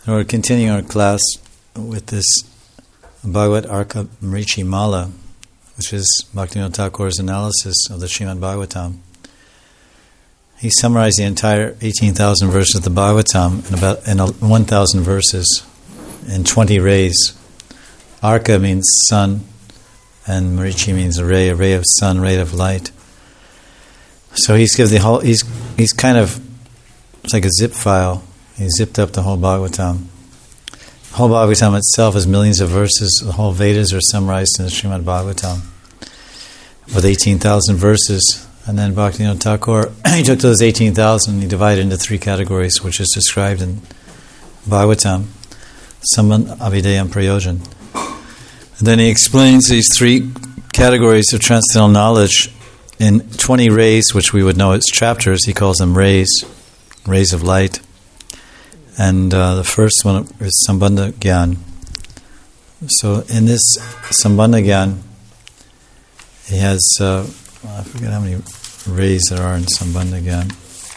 So we're continuing our class with this Bhagavad Arka Mrichi Mala, which is Bhaktivinoda Thakur's analysis of the Srimad Bhagavatam. He summarized the entire 18,000 verses of the Bhagavatam in 1,000 verses in 20 rays. Arka means sun, and Mrichi means a ray of sun, ray of light. So he's given the whole. He's kind of, it's like a zip file. He zipped up the whole Bhagavatam. The whole Bhagavatam itself is millions of verses. The whole Vedas are summarized in the Srimad Bhagavatam with 18,000 verses. And then Bhaktivinoda Thakur, he took those 18,000 and he divided into three categories, which is described in Bhagavatam: Sambandha, Avideya, and Prayojan. And then he explains these three categories of transcendental knowledge in 20 rays, which we would know as chapters. He calls them rays of light. And the first one is Sambandha Gyan. So in this Sambandha Gyan, he has, I forget how many rays there are in Sambandha Gyan.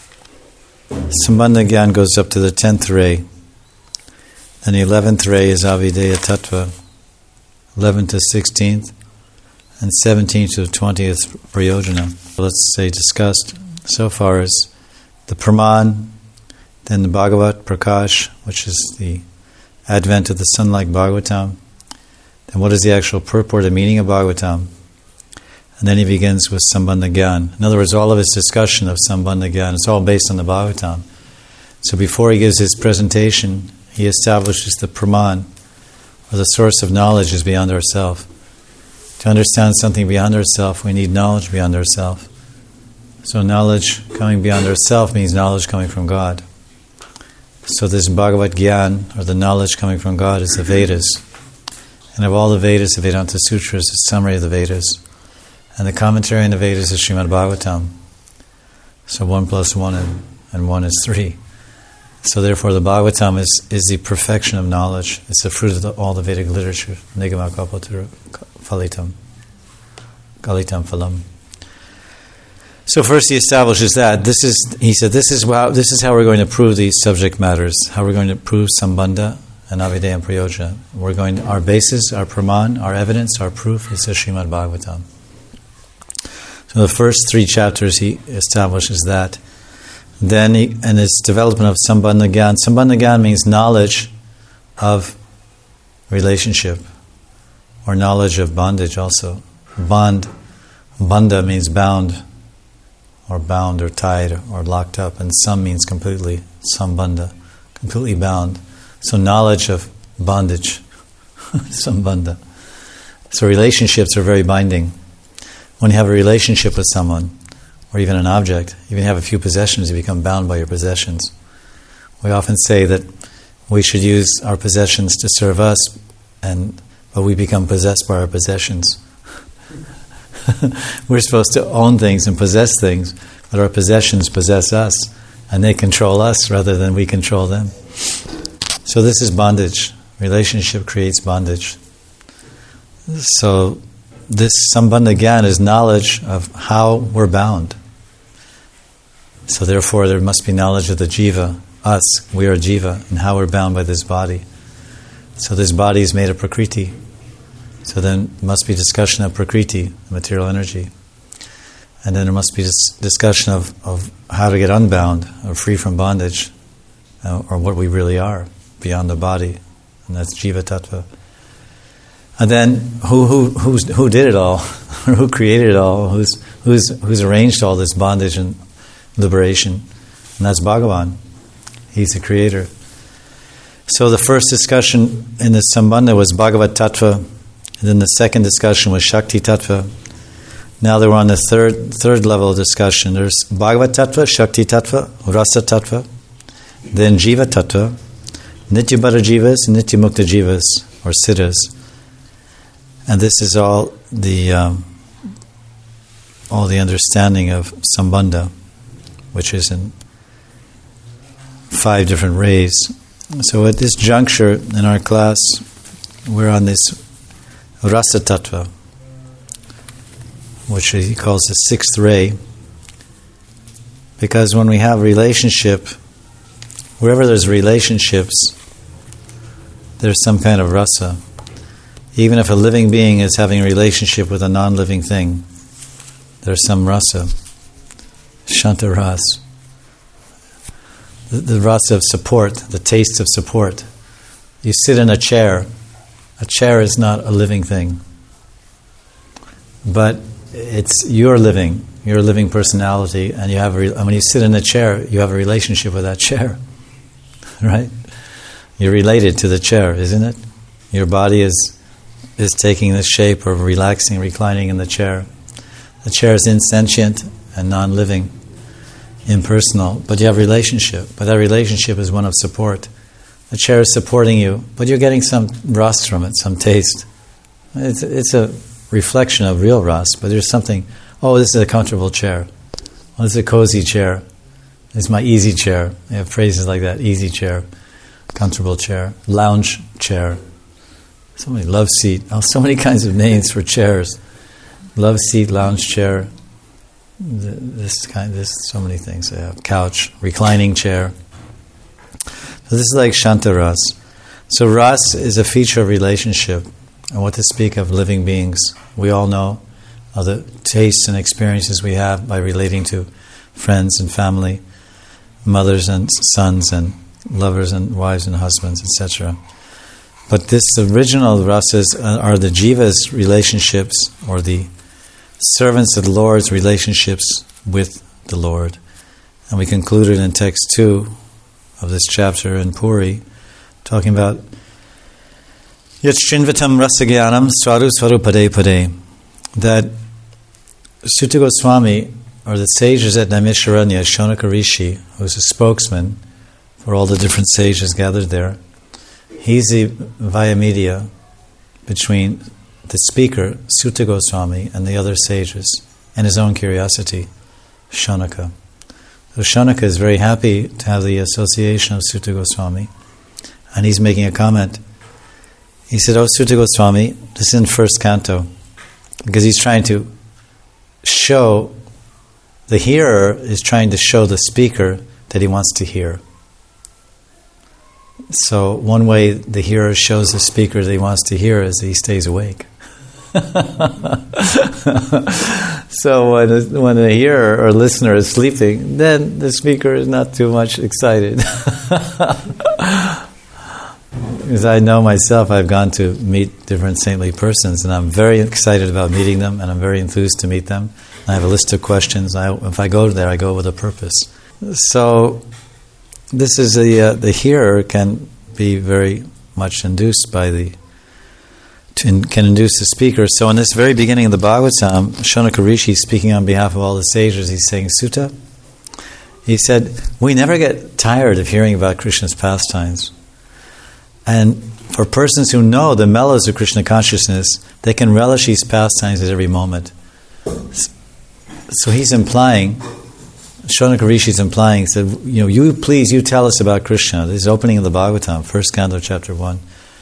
Sambandha Gyan goes up to the 10th ray. And the 11th ray is Avideya Tattva, 11th to 16th, and 17th to 20th Prayojana. Let's say discussed so far as the Praman, then the Bhagavat Prakash, which is the advent of the sun-like Bhagavatam. Then what is the actual purport and meaning of Bhagavatam? And then he begins with Sambandha Gyan. In other words, all of his discussion of Sambandha Gyan is all based on the Bhagavatam. So before he gives his presentation, he establishes the Praman, or the source of knowledge is beyond ourself. To understand something beyond ourself, we need knowledge beyond ourself. So knowledge coming beyond ourself means knowledge coming from God. So this Bhagavat Gyan, or the knowledge coming from God, is the Vedas. And of all the Vedas, the Vedanta Sutras is a summary of the Vedas. And the commentary on the Vedas is Srimad Bhagavatam. So 1 plus 1 and 1 is 3. So therefore the Bhagavatam is the perfection of knowledge. It's the fruit of all the Vedic literature. Nigama Kalpataru Phalitam. Kalitam Phalam. So first he establishes that he said this is how we're going to prove these subject matters. How we're going to prove Sambandha and Avideya and Prayoja. Our basis, our praman, our evidence, our proof is the Srimad Bhagavatam. So the first three chapters he establishes that. Then in his development of Sambandha Gyan. Sambandha Gyan means knowledge of relationship, or knowledge of bondage also. Bandha means bound, or tied, or locked up, and sam means completely, sambandha, completely bound. So knowledge of bondage, sambandha. So relationships are very binding. When you have a relationship with someone, or even an object, even have a few possessions, you become bound by your possessions. We often say that we should use our possessions to serve us, but we become possessed by our possessions. We're supposed to own things and possess things, but our possessions possess us, and they control us rather than we control them. So this is bondage. Relationship creates bondage. So this Sambandha Gyan is knowledge of how we're bound. So therefore there must be knowledge of the jiva, us, we are jiva, and how we're bound by this body. So this body is made of prakriti. So then there must be discussion of prakriti, material energy. And then there must be discussion of how to get unbound, or free from bondage, or what we really are, beyond the body. And that's Jiva Tattva. And then who did it all? Or who created it all? Who's arranged all this bondage and liberation? And that's Bhagavan. He's the creator. So the first discussion in the Sambandha was Bhagavat Tattva. And then the second discussion was Shakti Tattva. Now they were on the third level of discussion. There's Bhagavat Tattva, Shakti Tattva, Rasa Tattva, then Jiva Tattva, Nityabhara Jivas, and Nityamukta Jivas, or Siddhas. And this is all the understanding of Sambandha, which is in 5 different rays. So at this juncture in our class, we're on this Rasa Tattva, which he calls the 6th ray, because when we have relationship, wherever there's relationships, there's some kind of rasa. Even if a living being is having a relationship with a non-living thing, there's some rasa. Shanta ras. The rasa of support, the taste of support. You sit in a chair. A chair is not a living thing. But it's your living personality, and you have when you sit in a chair, you have a relationship with that chair. Right? You're related to the chair, isn't it? Your body is taking the shape of relaxing, reclining in the chair. The chair is insentient and non-living, impersonal, but you have a relationship. But that relationship is one of support. The chair is supporting you, but you're getting some ras from it, some taste. It's a reflection of real ras, but there's something, oh, this is a comfortable chair. Oh, this is a cozy chair. It's my easy chair. They have phrases like that, easy chair, comfortable chair, lounge chair. So many love seat. Oh, so many kinds of names for chairs. Love seat, lounge chair. So many things they have. Couch, reclining chair. So this is like Shanta ras. So ras is a feature of relationship. And what to speak of living beings. We all know of the tastes and experiences we have by relating to friends and family, mothers and sons and lovers and wives and husbands, etc. But this original rasas are the jiva's relationships, or the servants of the Lord's relationships with the Lord. And we concluded in text 2 of this chapter in Puri, talking about Yachchinvatam rasagyanam swadu swadu pade pade, that Suta Goswami, or the sages at Naimisharanya, Shonaka Rishi, who's a spokesman for all the different sages gathered there, he's the via media between the speaker, Suta Goswami, and the other sages, and his own curiosity, Shonaka. So Shonaka is very happy to have the association of Suta Goswami, and he's making a comment. He said, "Oh, Suta Goswami," this is in first canto, because he's trying to show, the hearer is trying to show the speaker that he wants to hear. So one way the hearer shows the speaker that he wants to hear is that he stays awake. So when the hearer or listener is sleeping, then the speaker is not too much excited. Because I know myself, I've gone to meet different saintly persons, and I'm very excited about meeting them, and I'm very enthused to meet them. I have a list of questions. If I go there, I go with a purpose. So this is the hearer can be very much induced by can induce the speaker. So in this very beginning of the Bhagavatam, Shonaka Rishi, speaking on behalf of all the sages, he's saying, Sutta, he said, we never get tired of hearing about Krishna's pastimes. And for persons who know the mellows of Krishna consciousness, they can relish these pastimes at every moment. So he's implying, Shonaka Rishi is implying, he said, you tell us about Krishna. This is opening of the Bhagavatam, first canto, chapter 1.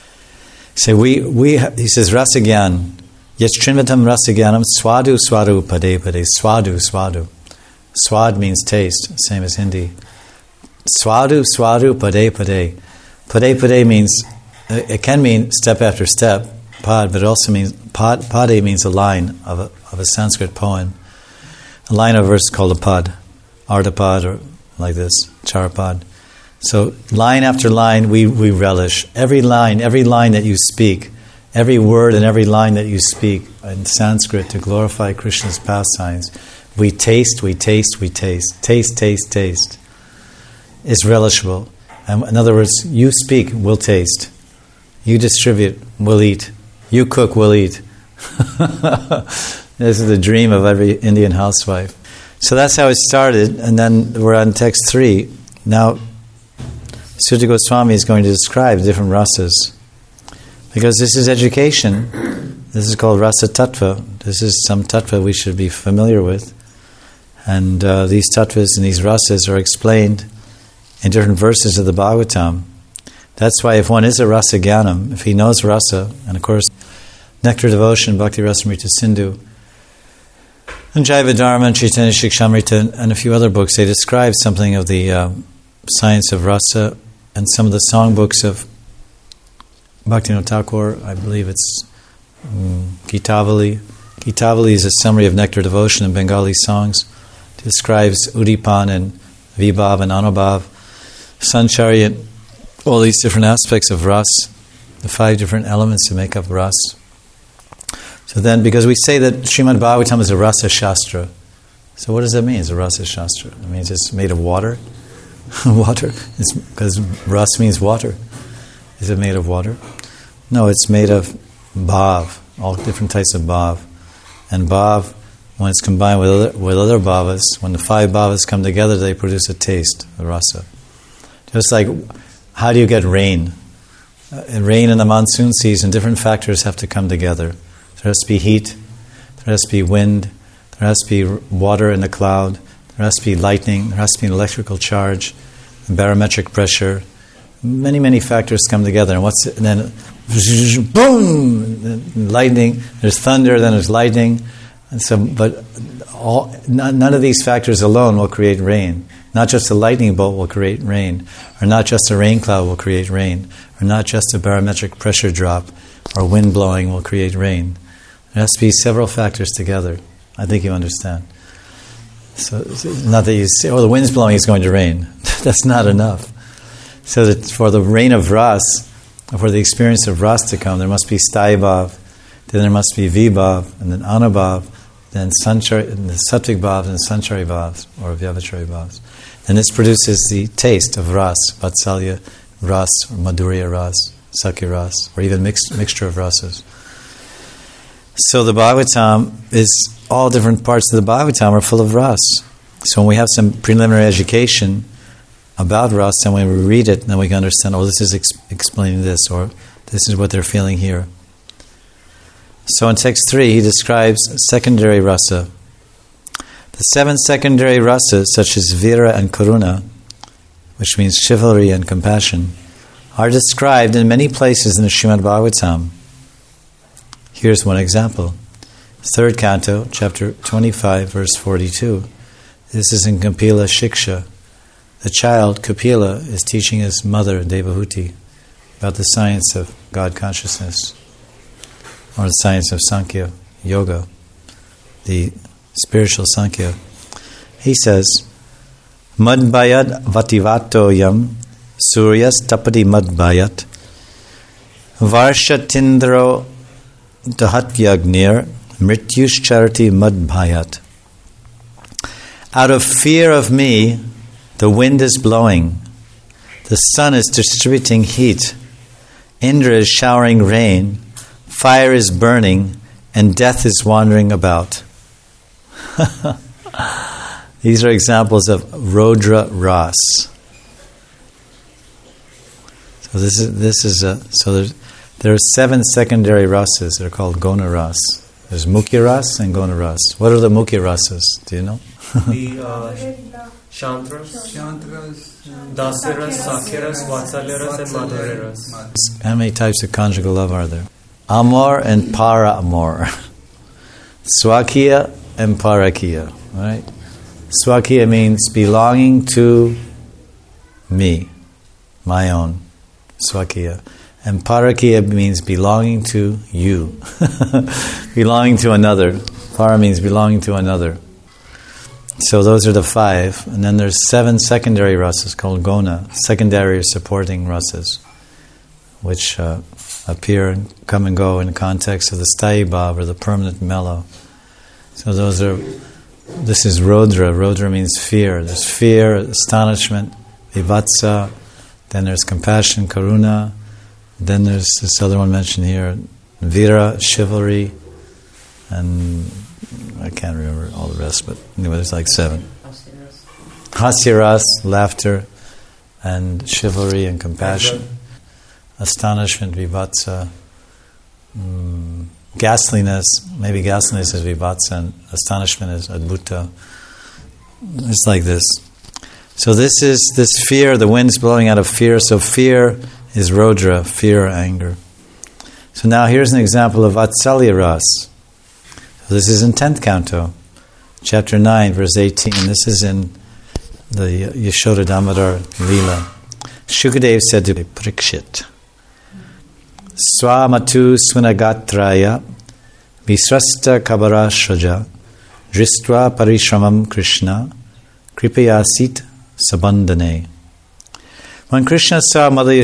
He says, Rasagyan, Yachchinvatam Rasagyanam Swadu Swadu Pade Pade, Swadu Swadu. Swad means taste, same as Hindi. Swadu Swadu Pade Pade. Pade Pade means, it can mean step after step, pad, but it also means, pade means a line of a Sanskrit poem. A line of verse called a pad, ardhapad, or like this, charapad. So line after line we relish. Every line that you speak, every word and every line that you speak in Sanskrit to glorify Krishna's pastimes, we taste. Taste, taste, taste. It's relishable. And in other words, you speak, we'll taste. You distribute, we'll eat. You cook, we'll eat. This is the dream of every Indian housewife. So that's how it started, and then we're on text 3. Now, Suta Goswami is going to describe different rasas. Because this is education. This is called rasa tattva. This is some tattva we should be familiar with. And these tattvas and these rasas are explained in different verses of the Bhagavatam. That's why if one is a rasa jnanam, if he knows rasa, and of course, Nectar Devotion, Bhakti Rasamrita Sindhu, and Jaiva Dharma and Chaitanya Shikshamrita and a few other books, they describe something of the science of rasa, and some of the songbooks of Bhaktivinoda Thakur, I believe it's Gitavali. Gitavali is a summary of nectar devotion in Bengali songs. It describes Udipan and Vibhav and Anubhav, Sanchari, and all these different aspects of ras, the 5 different elements that make up ras. So then, because we say that Srimad Bhagavatam is a rasa shastra, so what does that mean? It's a rasa shastra. It means it's made of water. Water, because ras means water. Is it made of water? No, it's made of bhav, all different types of bhav. And bhav, when it's combined with other bhavas, when the 5 bhavas come together, they produce a taste, a rasa. Just like, how do you get rain? Rain in the monsoon season, different factors have to come together. There has to be heat, there has to be wind, there has to be water in the cloud, there has to be lightning, there has to be an electrical charge, barometric pressure. Many, many factors come together. And then boom! Lightning, there's thunder, then there's lightning. And so, but none of these factors alone will create rain. Not just a lightning bolt will create rain, or not just a rain cloud will create rain, or not just a barometric pressure drop or wind blowing will create rain. There has to be several factors together. I think you understand. So, not that you say, the wind's blowing, it's going to rain. That's not enough. So that for the rain of ras, for the experience of ras to come, there must be sthāyi bhav, then there must be vibhav, and then anubhav, then sanchari, and the sattvic bhavs and sanchari bhavs, or vyavachari bhavs. And this produces the taste of ras, vatsalya ras, or madhurya ras, sakya ras, or even mixture of rasas. So the Bhagavatam is, all different parts of the Bhagavatam are full of ras. So when we have some preliminary education about ras, and when we read it, then we can understand, this is explaining this, or this is what they're feeling here. So in text 3, he describes secondary rasa. The 7 secondary rasas, such as vira and karuna, which means chivalry and compassion, are described in many places in the Srimad Bhagavatam. Here's one example. 3rd canto, chapter 25, verse 42. This is in Kapila Shiksha. The child, Kapila, is teaching his mother, Devahuti, about the science of God consciousness, or the science of Sankhya Yoga, the spiritual Sankhya. He says, Madbayad vativato yam suryas tapadi madbayat varshatindro dahatyagnir mrityuscharati madbhayat. Out of fear of me, the wind is blowing, the sun is distributing heat, Indra is showering rain, fire is burning, and death is wandering about. These are examples of Rodra Ras. So there are 7 secondary rasas that are called Gona Ras. There's Mukhya Ras and Gona Ras. What are the Mukhya Rasas? Do you know? The Shantras, Dasiras, Sakhiras, Vatsalyaras, and Madhuryaras. How many types of conjugal love are there? Amor and para amor. Swakiya and parakiya. Right? Swakiya means belonging to me, my own. Swakiya. And parakiya means belonging to you. Belonging to another. Para means belonging to another. So those are the 5. And then there's 7 secondary rasas called gona, secondary supporting rasas, which appear and come and go in the context of the sthāyi bhav, or the permanent mellow. So this is Rodra. Rodra means fear. There's fear, astonishment, vivatsa, then there's compassion, karuna, then there's this other one mentioned here, vira, chivalry, and I can't remember all the rest, but anyway, there's like 7. Hasyaras, laughter, and chivalry and compassion. Astonishment, vivatsa, ghastliness, maybe ghastliness is vivatsa, and astonishment is adbhuta. It's like this. So this is this fear, the wind's blowing out of fear, so fear is Rodra, fear, anger. So now here's an example of Vatsalya Ras. So this is in 10th canto, chapter 9, verse 18. This is in the Yashoda Damodar Leela. Shukadev said to Parikshit, Swamatu Swinagatraya Visrasta Kabarashaja Dristva Parishramam Krishna Kripayasit Sabandane. When Krishna saw that Mother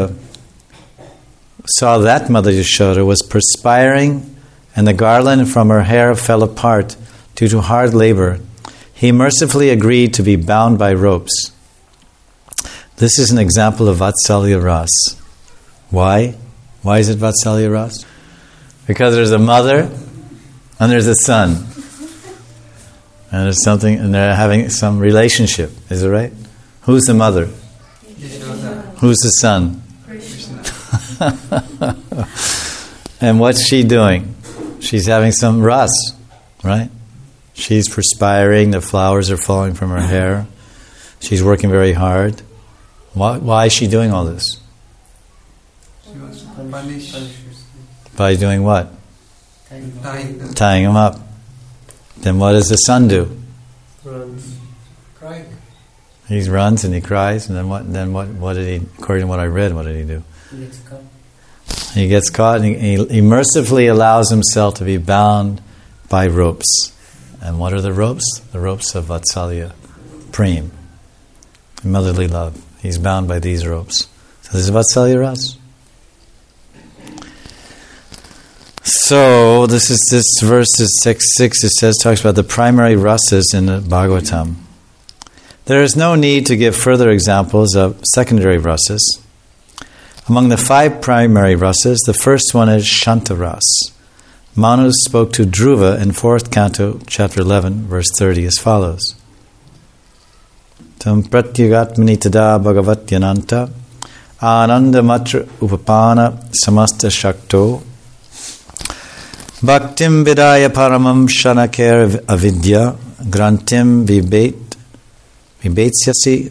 Yashoda was perspiring and the garland from her hair fell apart due to hard labor, he mercifully agreed to be bound by ropes. This is an example of Vatsalya Ras. Why? Why is it Vatsalya Ras? Because there's a mother and there's a son. And there's something, and they're having some relationship. Is it right? Who's the mother? Yashoda. Who's the son? Krishna. And what's she doing? She's having some ras, right? She's perspiring, the flowers are falling from her hair. She's working very hard. Why is she doing all this? She wants to punish. By doing what? Tying him up. Then what does the son do? Runs. Crying. He runs and he cries, and then what? What did he? According to what I read, what did he do? He gets caught. He gets caught, and he mercifully allows himself to be bound by ropes. And what are the ropes? The ropes of Vatsalya, Prem, motherly love. He's bound by these ropes. So this is Vatsalya Ras. So this verse is 6. It talks about the primary rasas in the Bhagavatam. There is no need to give further examples of secondary rasas. Among the 5 primary rasas, the first one is Shanta Ras. Manu spoke to Dhruva in 4th canto, chapter 11, verse 30 as follows. Tam pratyagatmani tada bhagavat yananta ananda matra upapana samasta shakto bhaktim vidaya paramam shanakir avidya grantim vibetsyasi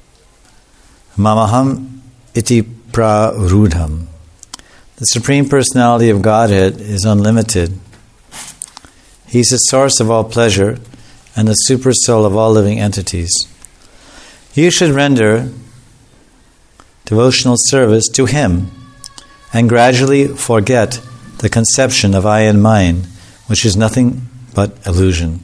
mamaham iti prarudham. The Supreme Personality of Godhead is unlimited. He is the source of all pleasure and the super soul of all living entities. You should render devotional service to Him and gradually forget the conception of I and mine, which is nothing but illusion.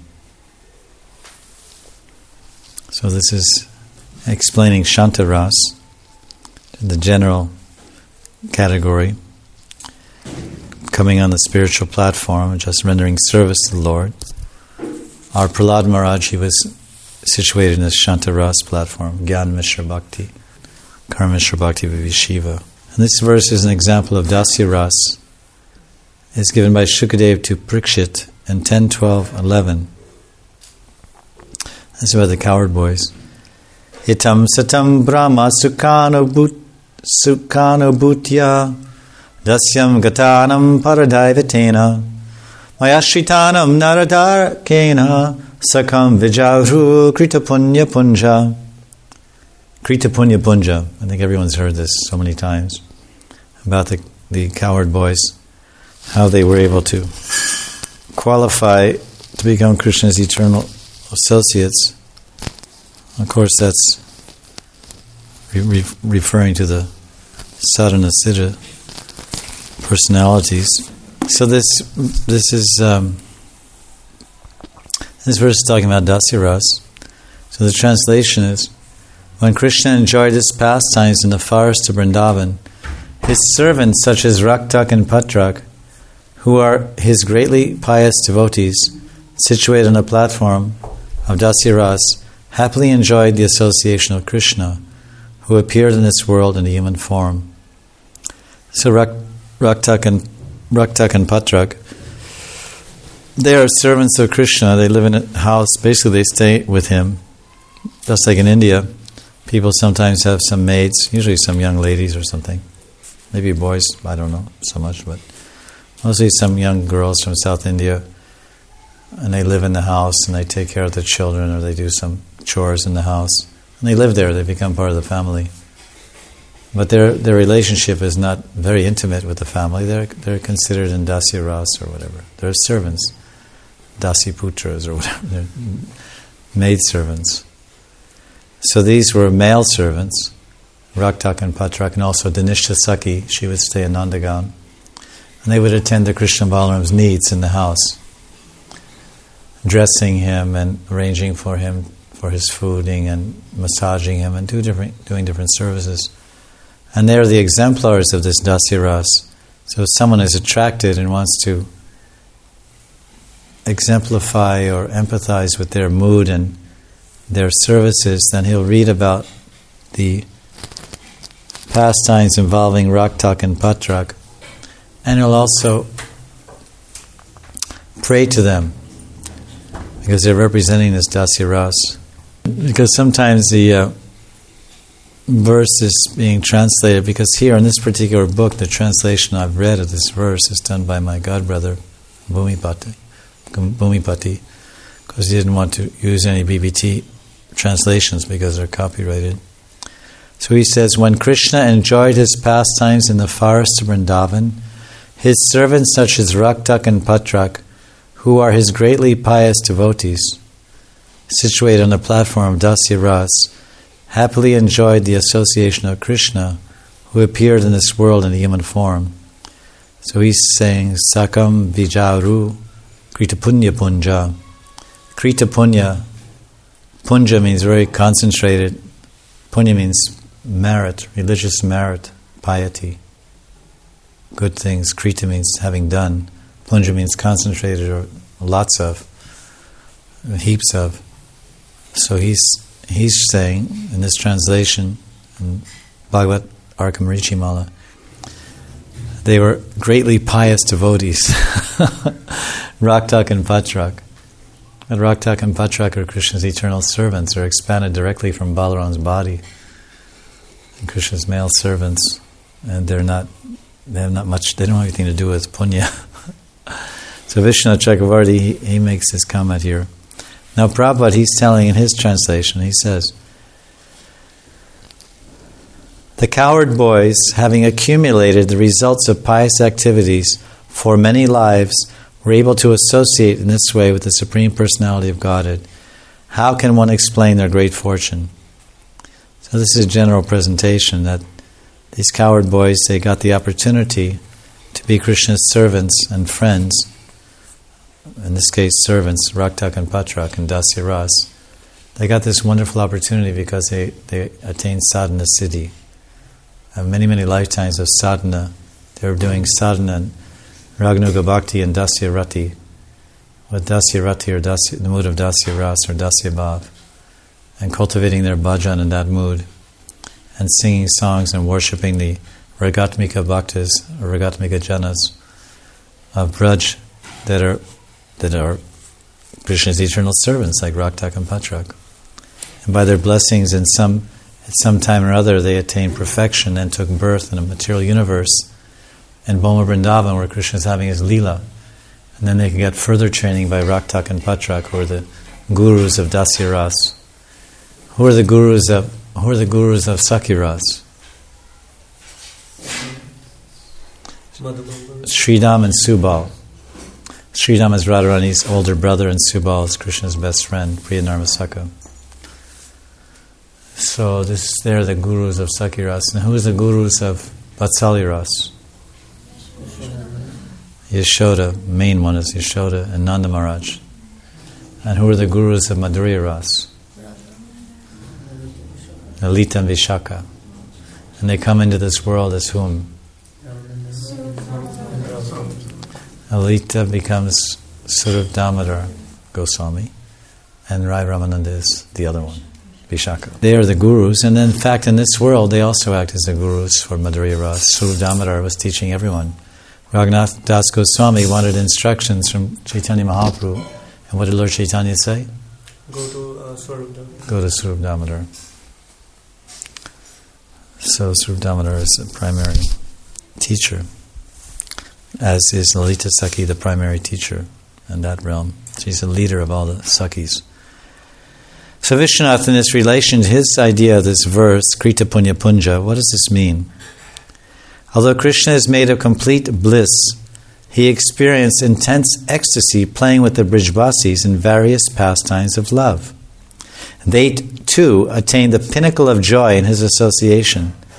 So this is explaining Shanta Ras, the general category, coming on the spiritual platform, just rendering service to the Lord. Our Prahlad Maharaj, he was situated in this Shanta Ras platform, Gyan Mishra Bhakti, Karma Mishra Bhakti Vivishiva. And this verse is an example of Dasya Ras. It's given by Shukadev to Parikshit in 10:12:11. That's about the coward boys. Itam satam brahma sukhano bhutya dasyam gatanam paradaivatena mayashritanam naradar kena sakam vijavru krita punya punja. Krita punya punja. I think everyone's heard this so many times about the coward boys, how they were able to qualify to become Krishna's eternal associates. Of course, that's referring to the sadhana siddha personalities. So this verse is talking about Dasya Ras. So the translation is, when Krishna enjoyed his pastimes in the forest of Vrindavan, his servants such as Raktak and Patrak, who are his greatly pious devotees, situated on a platform of Dasya Ras, happily enjoyed the association of Krishna, who appeared in this world in a human form. So Raktak and Patrak, they are servants of Krishna. They live in a house. Basically, they stay with him. Just like in India, people sometimes have some maids, usually some young ladies or something. Maybe boys, I don't know so much, but mostly some young girls from South India. And they live in the house and they take care of the children, or they do some chores in the house. And they live there, they become part of the family. But their relationship is not very intimate with the family. They're considered in Dasya Ras or whatever. They're servants, Dasi Putras or whatever. They're maid servants. So these were male servants, Raktak and Patrak, and also Danishta Sakhi, she would stay in Nandagaon. And they would attend to Krishna Balaram's needs in the house, dressing him and arranging for him for his fooding and massaging him and doing different services. And they're the exemplars of this Dasya Ras. So if someone is attracted and wants to exemplify or empathize with their mood and their services, then he'll read about the pastimes involving Raktak and Patrak, and he'll also pray to them, because they're representing this Dasya Ras. Because sometimes the verse is being translated, because here in this particular book, the translation I've read of this verse is done by my godbrother, Bhumipati, because he didn't want to use any BBT translations because they're copyrighted. So he says, when Krishna enjoyed his pastimes in the forest of Vrindavan, his servants such as Raktak and Patrak, who are his greatly pious devotees, situated on the platform of Dasya Ras, happily enjoyed the association of Krishna, who appeared in this world in a human form. So he's saying, Sakam Vijaru Krita Punya Punja. Krita Punya. Punja means very concentrated. Punya means merit, religious merit, piety, good things. Krita means having done. Punja means concentrated or lots of, heaps of. So he's saying in this translation, in Bhagavad Arkamarichi Mala, they were greatly pious devotees, Raktak and Patrak. And Raktak and Patrak are Krishna's eternal servants, are expanded directly from Balaram's body. And Krishna's male servants, and they don't have anything to do with punya. So Vishwanath Chakravarti, he makes his comment here. Now Prabhupada, he's telling in his translation, he says, the cowherd boys, having accumulated the results of pious activities for many lives, were able to associate in this way with the Supreme Personality of Godhead. How can one explain their great fortune? So this is a general presentation that these cowherd boys, they got the opportunity to be Krishna's servants and friends. In this case, servants, Raktak and Patrak and Dasya Ras. They got this wonderful opportunity because they attained sadhana siddhi. Many, many lifetimes of sadhana. They were doing sadhana and Ragnuga Bhakti and Dasya Rati. With Dasya Rati or the mood of Dasya Ras or Dasya Bhav. And cultivating their bhajan in that mood. And singing songs and worshipping the Ragatmika Bhaktas or Ragatmika Janas of Braj that are Krishna's eternal servants like Raktak and Patrak. And by their blessings at some time or other they attained perfection and took birth in a material universe in Boma Vrindavan where Krishna is having his Leela. And then they can get further training by Raktak and Patrak, who are the gurus of Dasya Ras. Who are the gurus of Sakhi Ras? Sridham and Subal. Sridham is Radharani's older brother and Subal is Krishna's best friend, Priya Narmasaka. So they're the gurus of Sakhi Ras. And who is the gurus of Vatsalya Ras? Yashoda, main one is Yashoda and Nanda Maharaj. And who are the gurus of Madhurya Ras? Lalita and Vishaka. And they come into this world as whom? Lalita becomes Surup Damodar Goswami, and Rai Ramananda is the other one, Vishaka. They are the gurus, and in fact in this world they also act as the gurus for Madhurya Ras. Surup Damodar was teaching everyone. Raghunath Das Goswami wanted instructions from Chaitanya Mahaprabhu, and what did Lord Chaitanya say? Go to Surup Damodar. Go to Surup Damodar. So Surup Damodar is the primary teacher, as is Lalita Sakhi the primary teacher in that realm. She's the leader of all the Sakhis. So Vishwanath, in this relation to his idea of this verse, Krita Punya Punja, what does this mean? Although Krishna is made of complete bliss, he experienced intense ecstasy playing with the Brijvasis in various pastimes of love. They too attained the pinnacle of joy in his association.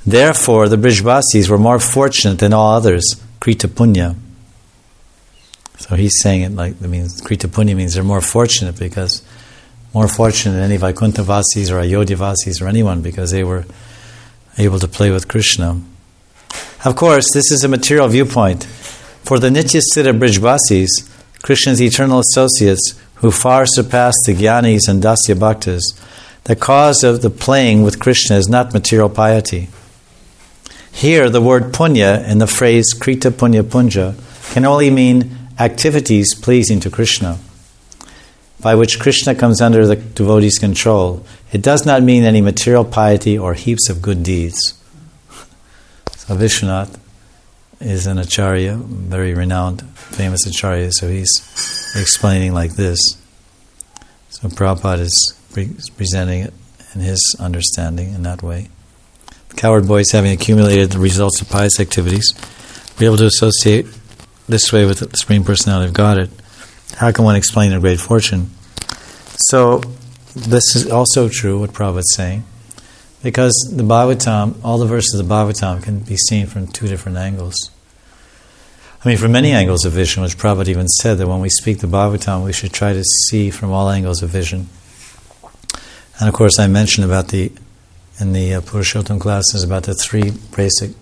Therefore, the Brijvasis were more fortunate than all others, Krita Punya. So he's saying it like, Krita Punya means they're more fortunate because more fortunate than any Vaikuntha-vasis or Ayodhya-vasis or anyone because they were able to play with Krishna. Of course, this is a material viewpoint. For the Nityasiddha Brijvasis, Krishna's eternal associates who far surpass the Jnanis and Dasya Bhaktas, the cause of the playing with Krishna is not material piety. Here, the word punya in the phrase Krita Punya Punja can only mean activities pleasing to Krishna, by which Krishna comes under the devotee's control. It does not mean any material piety or heaps of good deeds. So Vishwanath is an acharya, very renowned, famous acharya, so he's explaining like this. So Prabhupada is presenting it in his understanding in that way. The coward boys, having accumulated the results of pious activities, were able to associate this way with the Supreme Personality of Godhead. How can one explain their great fortune? So this is also true, what Prabhupada is saying, because the Bhagavatam, all the verses of the Bhagavatam can be seen from two different angles. From many angles of vision, which Prabhupada even said that when we speak the Bhagavatam, we should try to see from all angles of vision. And of course, I mentioned about in the Purushottam classes about the three basic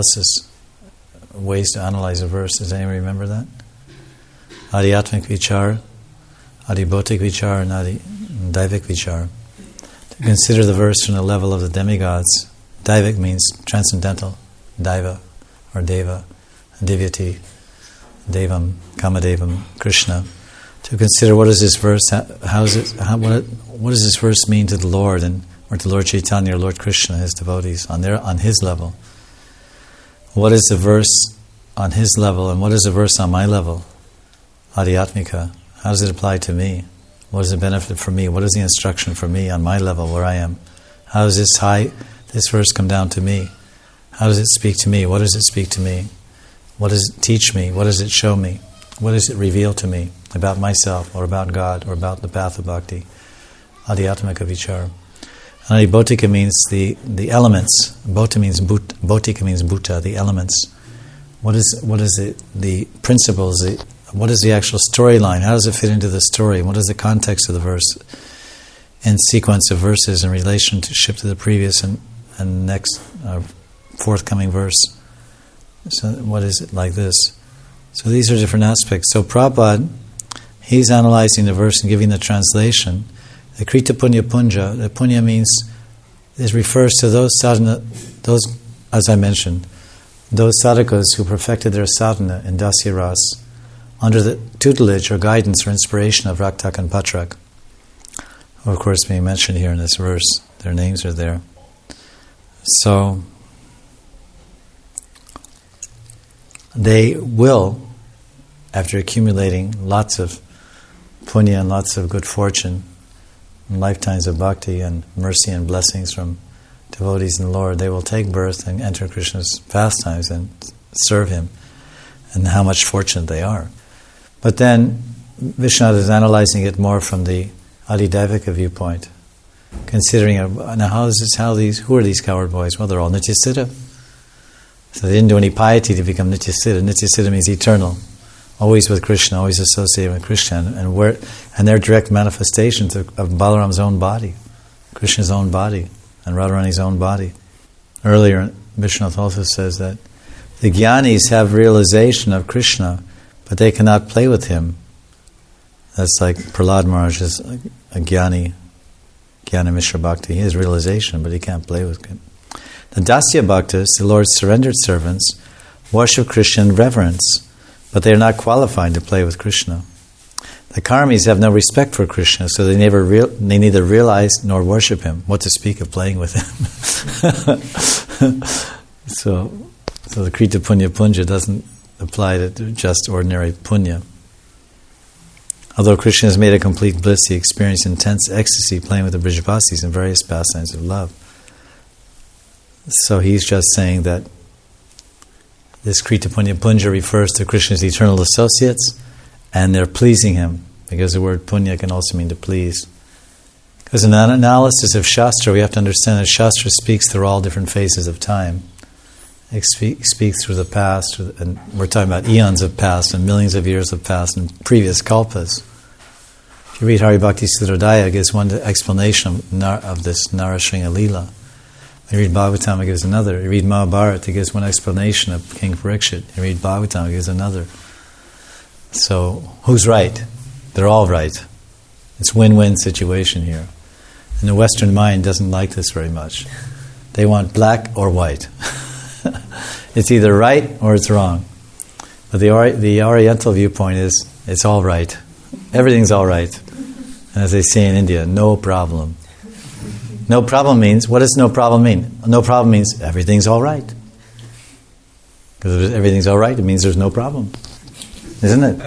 ways to analyze a verse. Does anyone remember that? Adhyatmik vichar, adhibautik vichar, and daivik vichar. To consider the verse from the level of the demigods. Daivik means transcendental, daiva or deva, divyati, devam, kamadevam, Krishna. To consider what is this verse, what does this verse mean to the Lord or to Lord Chaitanya or Lord Krishna, his devotees, on his level. What is the verse on his level and what is the verse on my level? Adhyatmika. How does it apply to me? What is the benefit for me? What is the instruction for me on my level where I am? How does this verse come down to me? How does it speak to me? What does it speak to me? What does it teach me? What does it show me? What does it reveal to me about myself or about God or about the path of bhakti? Adhyatmika vichar. And adhibautika means the elements. Bhautika means bhuta, the elements. What is the principles? What is the actual storyline? How does it fit into the story? What is the context of the verse in sequence of verses in relationship to the previous and next forthcoming verse? So what is it like this? So these are different aspects. So Prabhupada, he's analyzing the verse and giving the translation. The Krita Punya Punja, the Punya refers to those sadhana, as I mentioned, those sadhakas who perfected their sadhana in Dasya Ras under the tutelage or guidance or inspiration of Raktak and Patrak, who of course being mentioned here in this verse. Their names are there. So they will, after accumulating lots of punya and lots of good fortune, and lifetimes of bhakti and mercy and blessings from devotees in the Lord, they will take birth and enter Krishna's pastimes and serve him, and how much fortunate they are. But then Vishwanath is analyzing it more from the Adidaivika viewpoint, considering now who are these coward boys? Well, they're all Nityasiddha. So they didn't do any piety to become Nityasiddha. Nityasiddha means eternal, always with Krishna, always associated with Krishna, and they're direct manifestations of Balaram's own body, Krishna's own body, and Radharani's own body. Earlier, Vishwanath also says that the Jnanis have realization of Krishna, but they cannot play with him. That's like Prahlad Maharaj is a Jnani, Jnana Mishra Bhakti. He has realization, but he can't play with him. The Dasya Bhaktas, the Lord's surrendered servants, worship Krishna in reverence, but they are not qualified to play with Krishna. The Karmis have no respect for Krishna, so they neither realize nor worship him. What to speak of playing with him? So the Krita Punya Punja doesn't apply to just ordinary punya. Although Krishna has made a complete bliss, he experienced intense ecstasy playing with the Brijvasis in various pastimes of love. So he's just saying that this Krita Punya Punja refers to Krishna's eternal associates, and they're pleasing him, because the word punya can also mean to please. Because in an analysis of Shastra, we have to understand that Shastra speaks through all different phases of time. It speaks through the past, and we're talking about eons of past and millions of years of past and previous kalpas. If you read Hari Bhakti Sudhodaya, it gives one explanation of this Narasingha Leela. You read Bhagavatam, it gives another. You read Mahabharata, it gives one explanation of King Parikshit. You read Bhagavatam, it gives another. So, who's right? They're all right. It's a win-win situation here. And the Western mind doesn't like this very much. They want black or white. It's either right or it's wrong. But the Oriental viewpoint is, it's all right. Everything's all right. And as they say in India, no problem. No problem means, what does no problem mean? No problem means everything's all right. Because if everything's all right, it means there's no problem. Isn't it?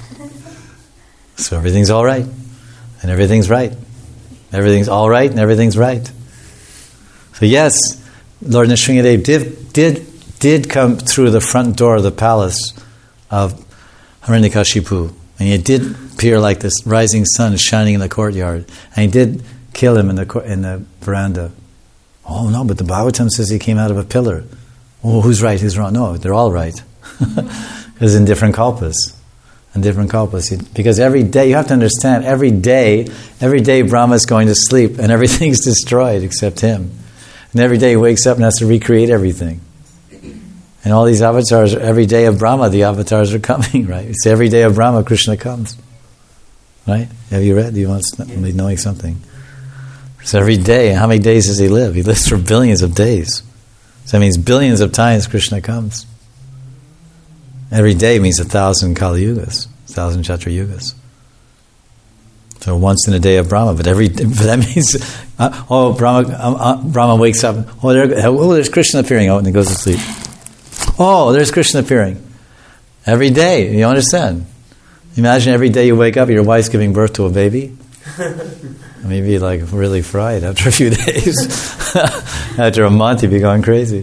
So everything's all right. And everything's right. Everything's all right and everything's right. So yes, Lord Nrsimhadev did come through the front door of the palace of Hiranyakashipu. And he did appear like this rising sun shining in the courtyard. And he did kill him in the veranda. Oh no, but the Bhagavatam says he came out of a pillar. Oh, who's right, who's wrong? No, they're all right. Because in different kalpas. Because every day, you have to understand, every day Brahma is going to sleep and everything's destroyed except him. And every day he wakes up and has to recreate everything. And all these avatars, every day of Brahma, the avatars are coming, right? It's every day of Brahma, Krishna comes. Right? Have you read? Do you want to be knowing something? So every day, how many days does he live? He lives for billions of days. So that means billions of times Krishna comes. Every day means 1,000 Kali Yugas, 1,000 Chatra Yugas. So once in a day of Brahma, but that means, Brahma wakes up, there's Krishna appearing, and he goes to sleep. Oh, there's Krishna appearing. Every day, you understand? Imagine every day you wake up, your wife's giving birth to a baby. Maybe like really fried after a few days. After a month, you'd be going crazy.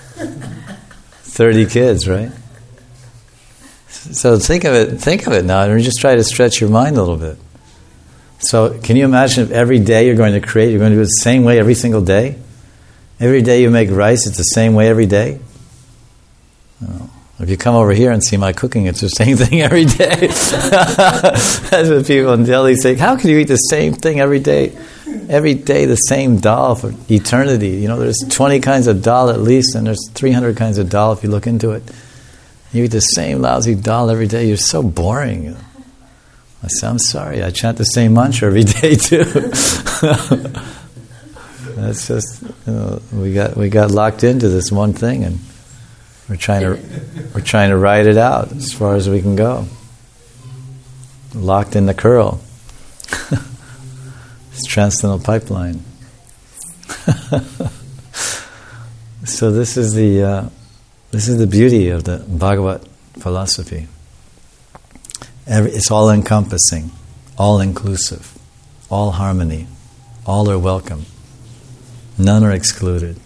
30 kids, right? So think of it now, and just try to stretch your mind a little bit. So can you imagine if every day you're going to do it the same way every single day? Every day you make rice, it's the same way every day? Oh. If you come over here and see my cooking, it's the same thing every day. That's what people in Delhi say. How can you eat the same thing every day? Every day the same dal for eternity. You know, there's 20 kinds of dal at least, and there's 300 kinds of dal if you look into it. You eat the same lousy dal every day. You're so boring. I say, I'm sorry. I chant the same mantra every day too. That's just, we got locked into this one thing, and we're trying to ride it out as far as we can go. Locked in the curl. It's transcendental pipeline. So this is the beauty of the Bhagavat philosophy. It's all encompassing, all inclusive, all harmony, all are welcome. None are excluded.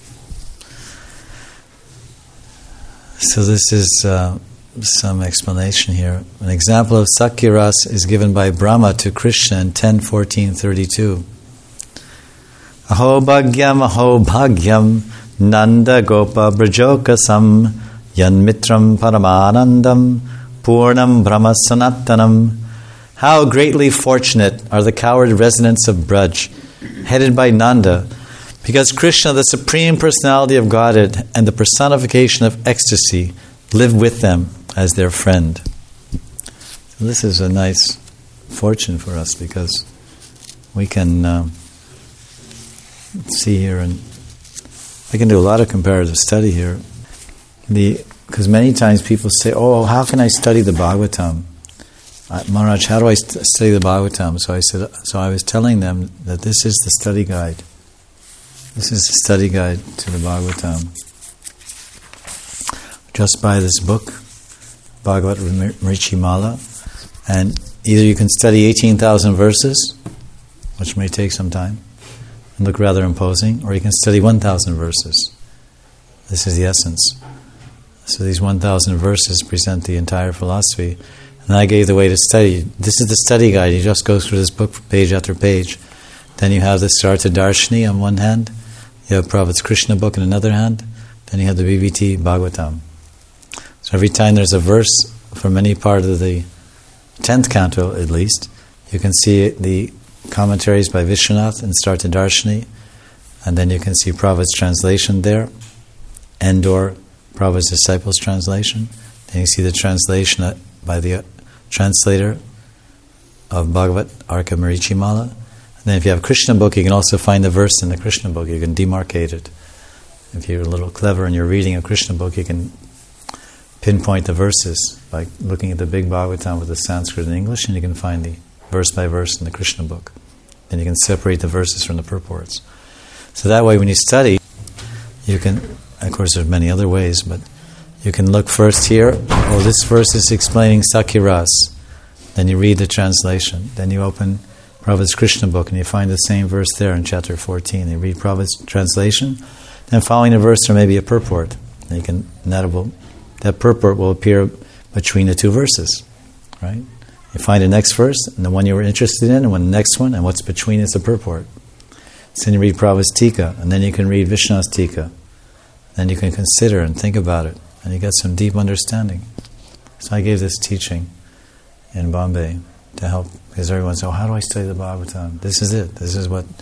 So this is some explanation here. An example of Sakya Ras is given by Brahma to Krishna in 10:14:32. Aho bhagyam Nanda Gopa Brajokasam Yan Mitram Paramanandam Purnam Brahma Sanatanam. How greatly fortunate are the coward residents of Braj, headed by Nanda, because Krishna, the Supreme Personality of Godhead and the personification of ecstasy, live with them as their friend. So this is a nice fortune for us, because we can see here, and I can do a lot of comparative study here. Because many times people say, "Oh, how can I study the Bhagavatam? Maharaj, how do I study the Bhagavatam?" So I was telling them that this is the study guide. This is the study guide to the Bhagavatam. Just buy this book, Bhagavat Mrichimala, and either you can study 18,000 verses, which may take some time, and look rather imposing, or you can study 1,000 verses. This is the essence. So these 1,000 verses present the entire philosophy. And I gave the way to study. This is the study guide. You just go through this book page after page. Then you have the Sarta Darshini on one hand, you have Prabhupada's Krishna book in another hand, then you have the BBT Bhagavatam. So every time there's a verse from any part of the 10th canto at least, you can see the commentaries by Vishwanath and Sarta Darshini, and then you can see Prabhupada's translation there, and/or Prabhupada's disciples' translation. Then you see the translation by the translator of Bhagavat Arka Marichimala. And then if you have Krishna book, you can also find the verse in the Krishna book. You can demarcate it. If you're a little clever and you're reading a Krishna book, you can pinpoint the verses by looking at the big Bhagavatam with the Sanskrit and English, and you can find the verse by verse in the Krishna book. Then you can separate the verses from the purports. So that way when you study, you can, of course there's many other ways, but you can look first here, this verse is explaining Sakhiras. Then you read the translation. Then you open Prabhupada's Krishna book and you find the same verse there in chapter 14. You read Prabhupada's translation, then following the verse there may be a purport. And you can, that purport will appear between the two verses, right? You find the next verse, and the one you were interested in, and the next one, and what's between is the purport. So then you read Prabhupada's Tika, and then you can read Vishwanath's Tika. Then you can consider and think about it, and you get some deep understanding. So I gave this teaching in Bombay to help, because everyone says, how do I study the Bhagavatam? This is it. This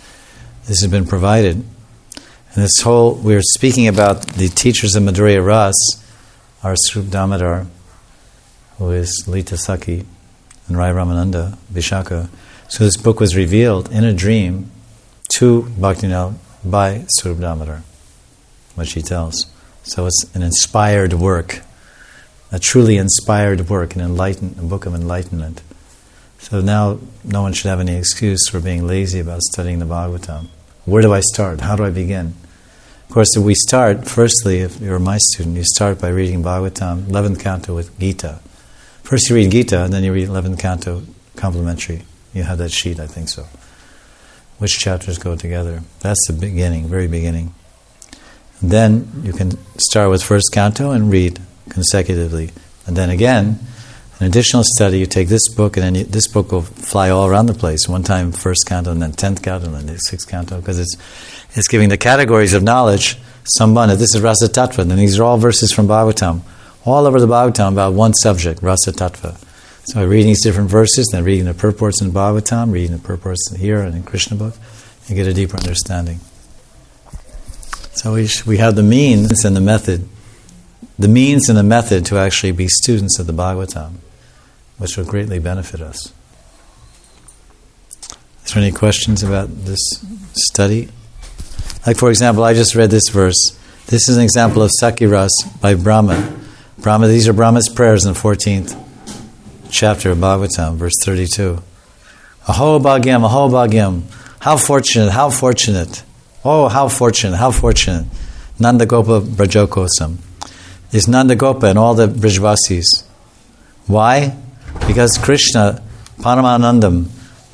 has been provided. And we're speaking about the teachers of Madhurya Ras, our Swarup Damodar, who is Lita Sakhi, and Rai Ramananda, Vishaka. So this book was revealed in a dream to Bhaktivinoda by Swarup Damodar, what she tells. So it's an inspired work, a truly inspired work, a book of enlightenment. So now no one should have any excuse for being lazy about studying the Bhagavatam. Where do I start? How do I begin? Of course, if we start, firstly, if you're my student, you start by reading Bhagavatam, 11th canto with Gita. First you read Gita, and then you read 11th canto complementary. You have that sheet, I think so. Which chapters go together. That's the beginning, very beginning. And then you can start with first canto and read consecutively. And then again, an additional study, you take this book, and then this book will fly all around the place. One time first canto, and then 10th canto, and then the 6th canto, because it's giving the categories of knowledge. Sambandha, this is Rasa Tattva, and these are all verses from Bhagavatam. All over the Bhagavatam about one subject, Rasa Tattva. So by reading these different verses, then reading the purports in Bhagavatam, reading the purports here and in Krishna book, you get a deeper understanding. So we have the means and the method. The means and the method to actually be students of the Bhagavatam, which will greatly benefit us. Is there any questions about this study? Like, for example, I just read this verse. This is an example of Sakhiras by Brahma. These are Brahma's prayers in the 14th chapter of Bhagavatam, verse 32. Aho bhagyam, how fortunate, how fortunate. Oh, how fortunate, how fortunate. Nanda Gopa Brajokosam. Is Nanda Gopa and all the Brijvasis. Why? Because Krishna, Paramanandam,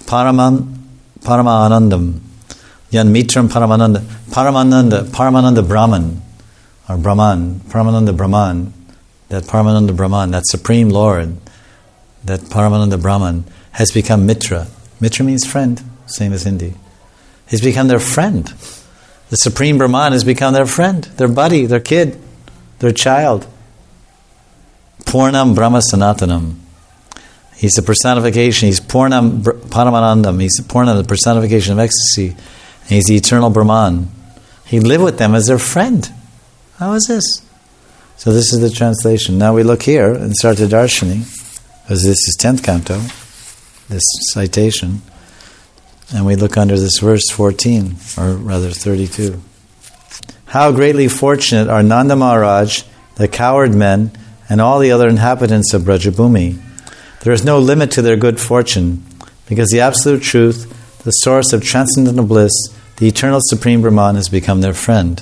Yan Mitram Paramananda Brahman, or Brahman, Paramananda Brahman, that Paramananda Brahman, that Supreme Lord, that Paramananda Brahman, has become Mitra. Mitra means friend, same as Hindi. He's become their friend. The Supreme Brahman has become their friend, their buddy, their kid, their child. Purnam Brahma Sanatanam. He's the personification. He's Purnam Paramanandam. He's Purnam, the personification of ecstasy. And he's the eternal Brahman. He lived with them as their friend. How is this? So this is the translation. Now we look here in Sarta Darshini, because this is 10th canto, this citation, and we look under this verse 14, or rather 32. How greatly fortunate are Nanda Maharaj, the coward men, and all the other inhabitants of Brajabhumi. There is no limit to their good fortune, because the absolute truth, the source of transcendental bliss, the eternal Supreme Brahman, has become their friend.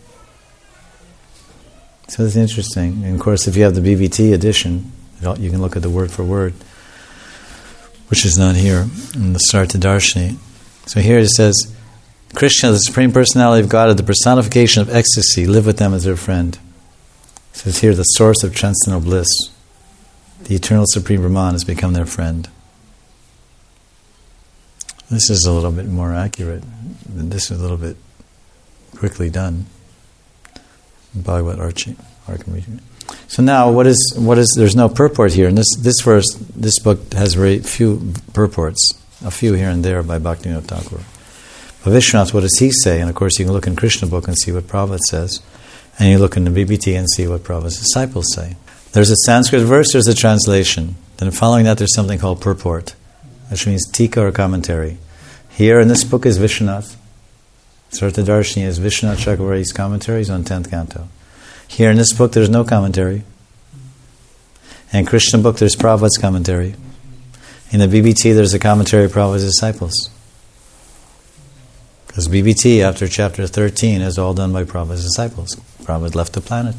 So it's interesting. And of course, if you have the BVT edition, you can look at the word for word, which is not here in the Sarta Darshini. So here it says, Krishna, the Supreme Personality of God, the personification of ecstasy, live with them as their friend. It says here, the source of transcendental bliss, the eternal Supreme Brahman, has become their friend. This is a little bit more accurate. This is a little bit quickly done. Bhagavad Archie. So now, what is? There's no purport here, and this verse, this book has very few purports, a few here and there by Bhaktivinoda Thakur. But Vishwanath, what does he say? And of course, you can look in Krishna book and see what Prabhupada says, and you look in the BBT and see what Prabhupada's disciples say. There's a Sanskrit verse, there's a translation. Then following that, there's something called purport, which means tika or commentary. Here in this book is Vishwanath. Sartadarshini is Vishwanath Chakravarti's commentaries on 10th canto. Here in this book, there's no commentary. In Krishna book, there's Prabhupada's commentary. In the BBT, there's a commentary of Prabhupada's disciples. Because BBT, after chapter 13, is all done by Prabhupada's disciples. Prabhupada left the planet.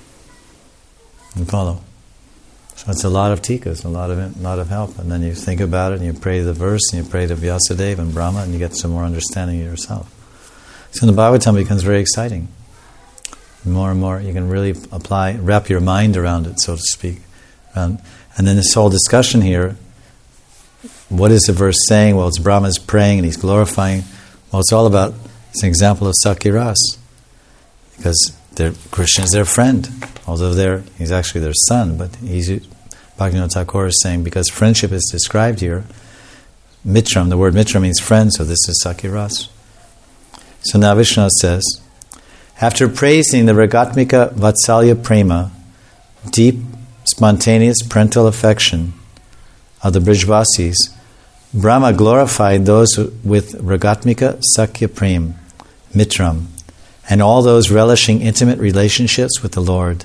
You follow? So it's a lot of tikas, a lot of help. And then you think about it, and you pray the verse, and you pray to Vyasadeva and Brahma, and you get some more understanding of yourself. So the Bhagavatam becomes very exciting. More and more, you can really wrap your mind around it, so to speak. And then this whole discussion here, what is the verse saying? Well, it's Brahma's praying and he's glorifying. Well, it's all about, it's an example of Sakiras. Because Krishna is their friend. Although he's actually their son, but Bhaktivinoda Thakur is saying, because friendship is described here, Mitram, the word Mitra means friend, so this is Sakiras. So now Vishwanath says, after praising the Ragatmika Vatsalya Prema, deep, spontaneous parental affection of the Brijvasis, Brahma glorified those with Ragatmika Sakya Prem, Mitram, and all those relishing intimate relationships with the Lord.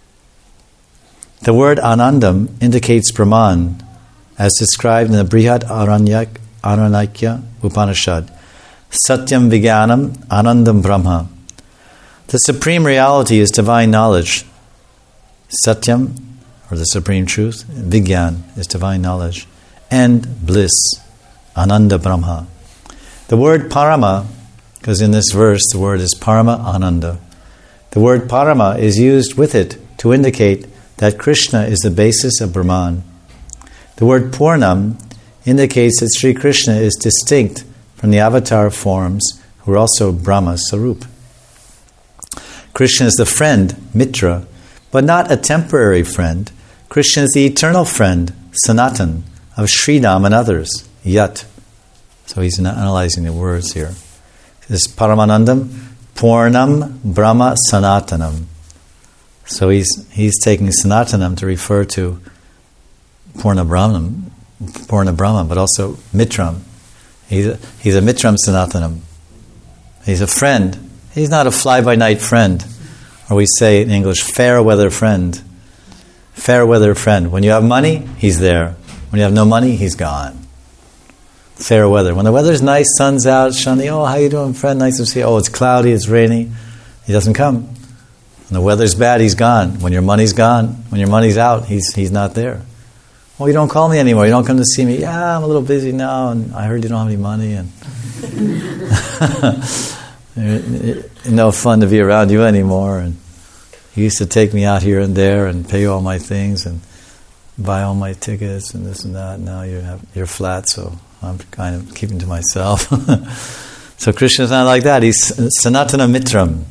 The word Anandam indicates Brahman, as described in the Brihad Aranakya Upanishad. Satyam Vijnanam Anandam Brahma. The supreme reality is divine knowledge. Satyam, or the supreme truth, Vijnan is divine knowledge, and bliss, Ananda Brahma. The word Parama, because in this verse the word is Parama Ananda. The word Parama is used with it to indicate that Krishna is the basis of Brahman. The word Purnam indicates that Sri Krishna is distinct from the avatar forms who are also Brahma Sarup. Krishna is the friend, Mitra, but not a temporary friend. Krishna is the eternal friend, Sanatan, of Sridham and others, Yat. So he's analyzing the words here. This is Paramanandam, Purnam Brahma Sanatanam. So he's taking Sanatanam to refer to Purna Brahma, but also Mitram. He's a Mitram Sanatanam. He's a friend. He's not a fly-by-night friend. Or we say in English, fair weather friend. Fair weather friend. When you have money, he's there. When you have no money, he's gone. Fair weather. When the weather's nice, sun's out, sunny, oh, how you doing, friend? Nice to see you. Oh, it's cloudy, it's rainy. He doesn't come. When the weather's bad, he's gone. When your money's gone, when your money's out, he's not there. Well, you don't call me anymore. You don't come to see me. Yeah, I'm a little busy now, and I heard you don't have any money. And no fun to be around you anymore. And you used to take me out here and there and pay all my things and buy all my tickets and this and that. Now you're flat, so I'm kind of keeping to myself. So Krishna's not like that. He's Sanatana Mitram.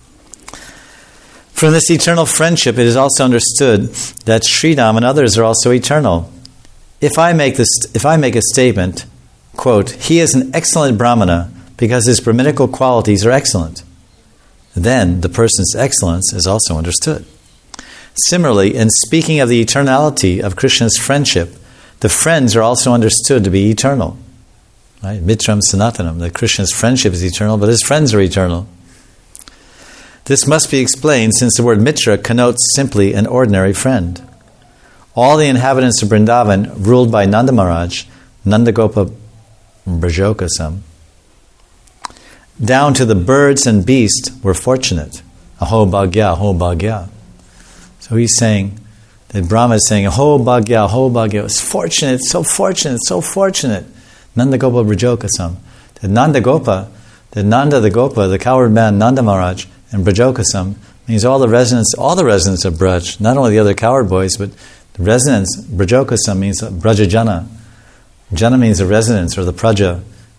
From this eternal friendship, it is also understood that Sridham and others are also eternal. If I make a statement, quote, he is an excellent Brahmana because his Brahminical qualities are excellent, then the person's excellence is also understood. Similarly, in speaking of the eternality of Krishna's friendship, the friends are also understood to be eternal. Right? Mitram Sanatanam, that Krishna's friendship is eternal, but his friends are eternal. This must be explained since the word Mitra connotes simply an ordinary friend. All the inhabitants of Vrindavan, ruled by Nanda Maharaj, Nandagopa Brajokasam, down to the birds and beasts, were fortunate. Aho Bhagya, Aho Bhagya. So he's saying, that Brahma is saying, Aho Bhagya, Aho Bhagya. It's fortunate, so fortunate, so fortunate. Nandagopa Brajokasam. That Nandagopa, the Gopa, the coward man Nanda Maharaj, and Brajokasam means all the residents of Braj, not only the other coward boys, but the residents. Brajokasam means Brajajana. Jana means the residents or the praja.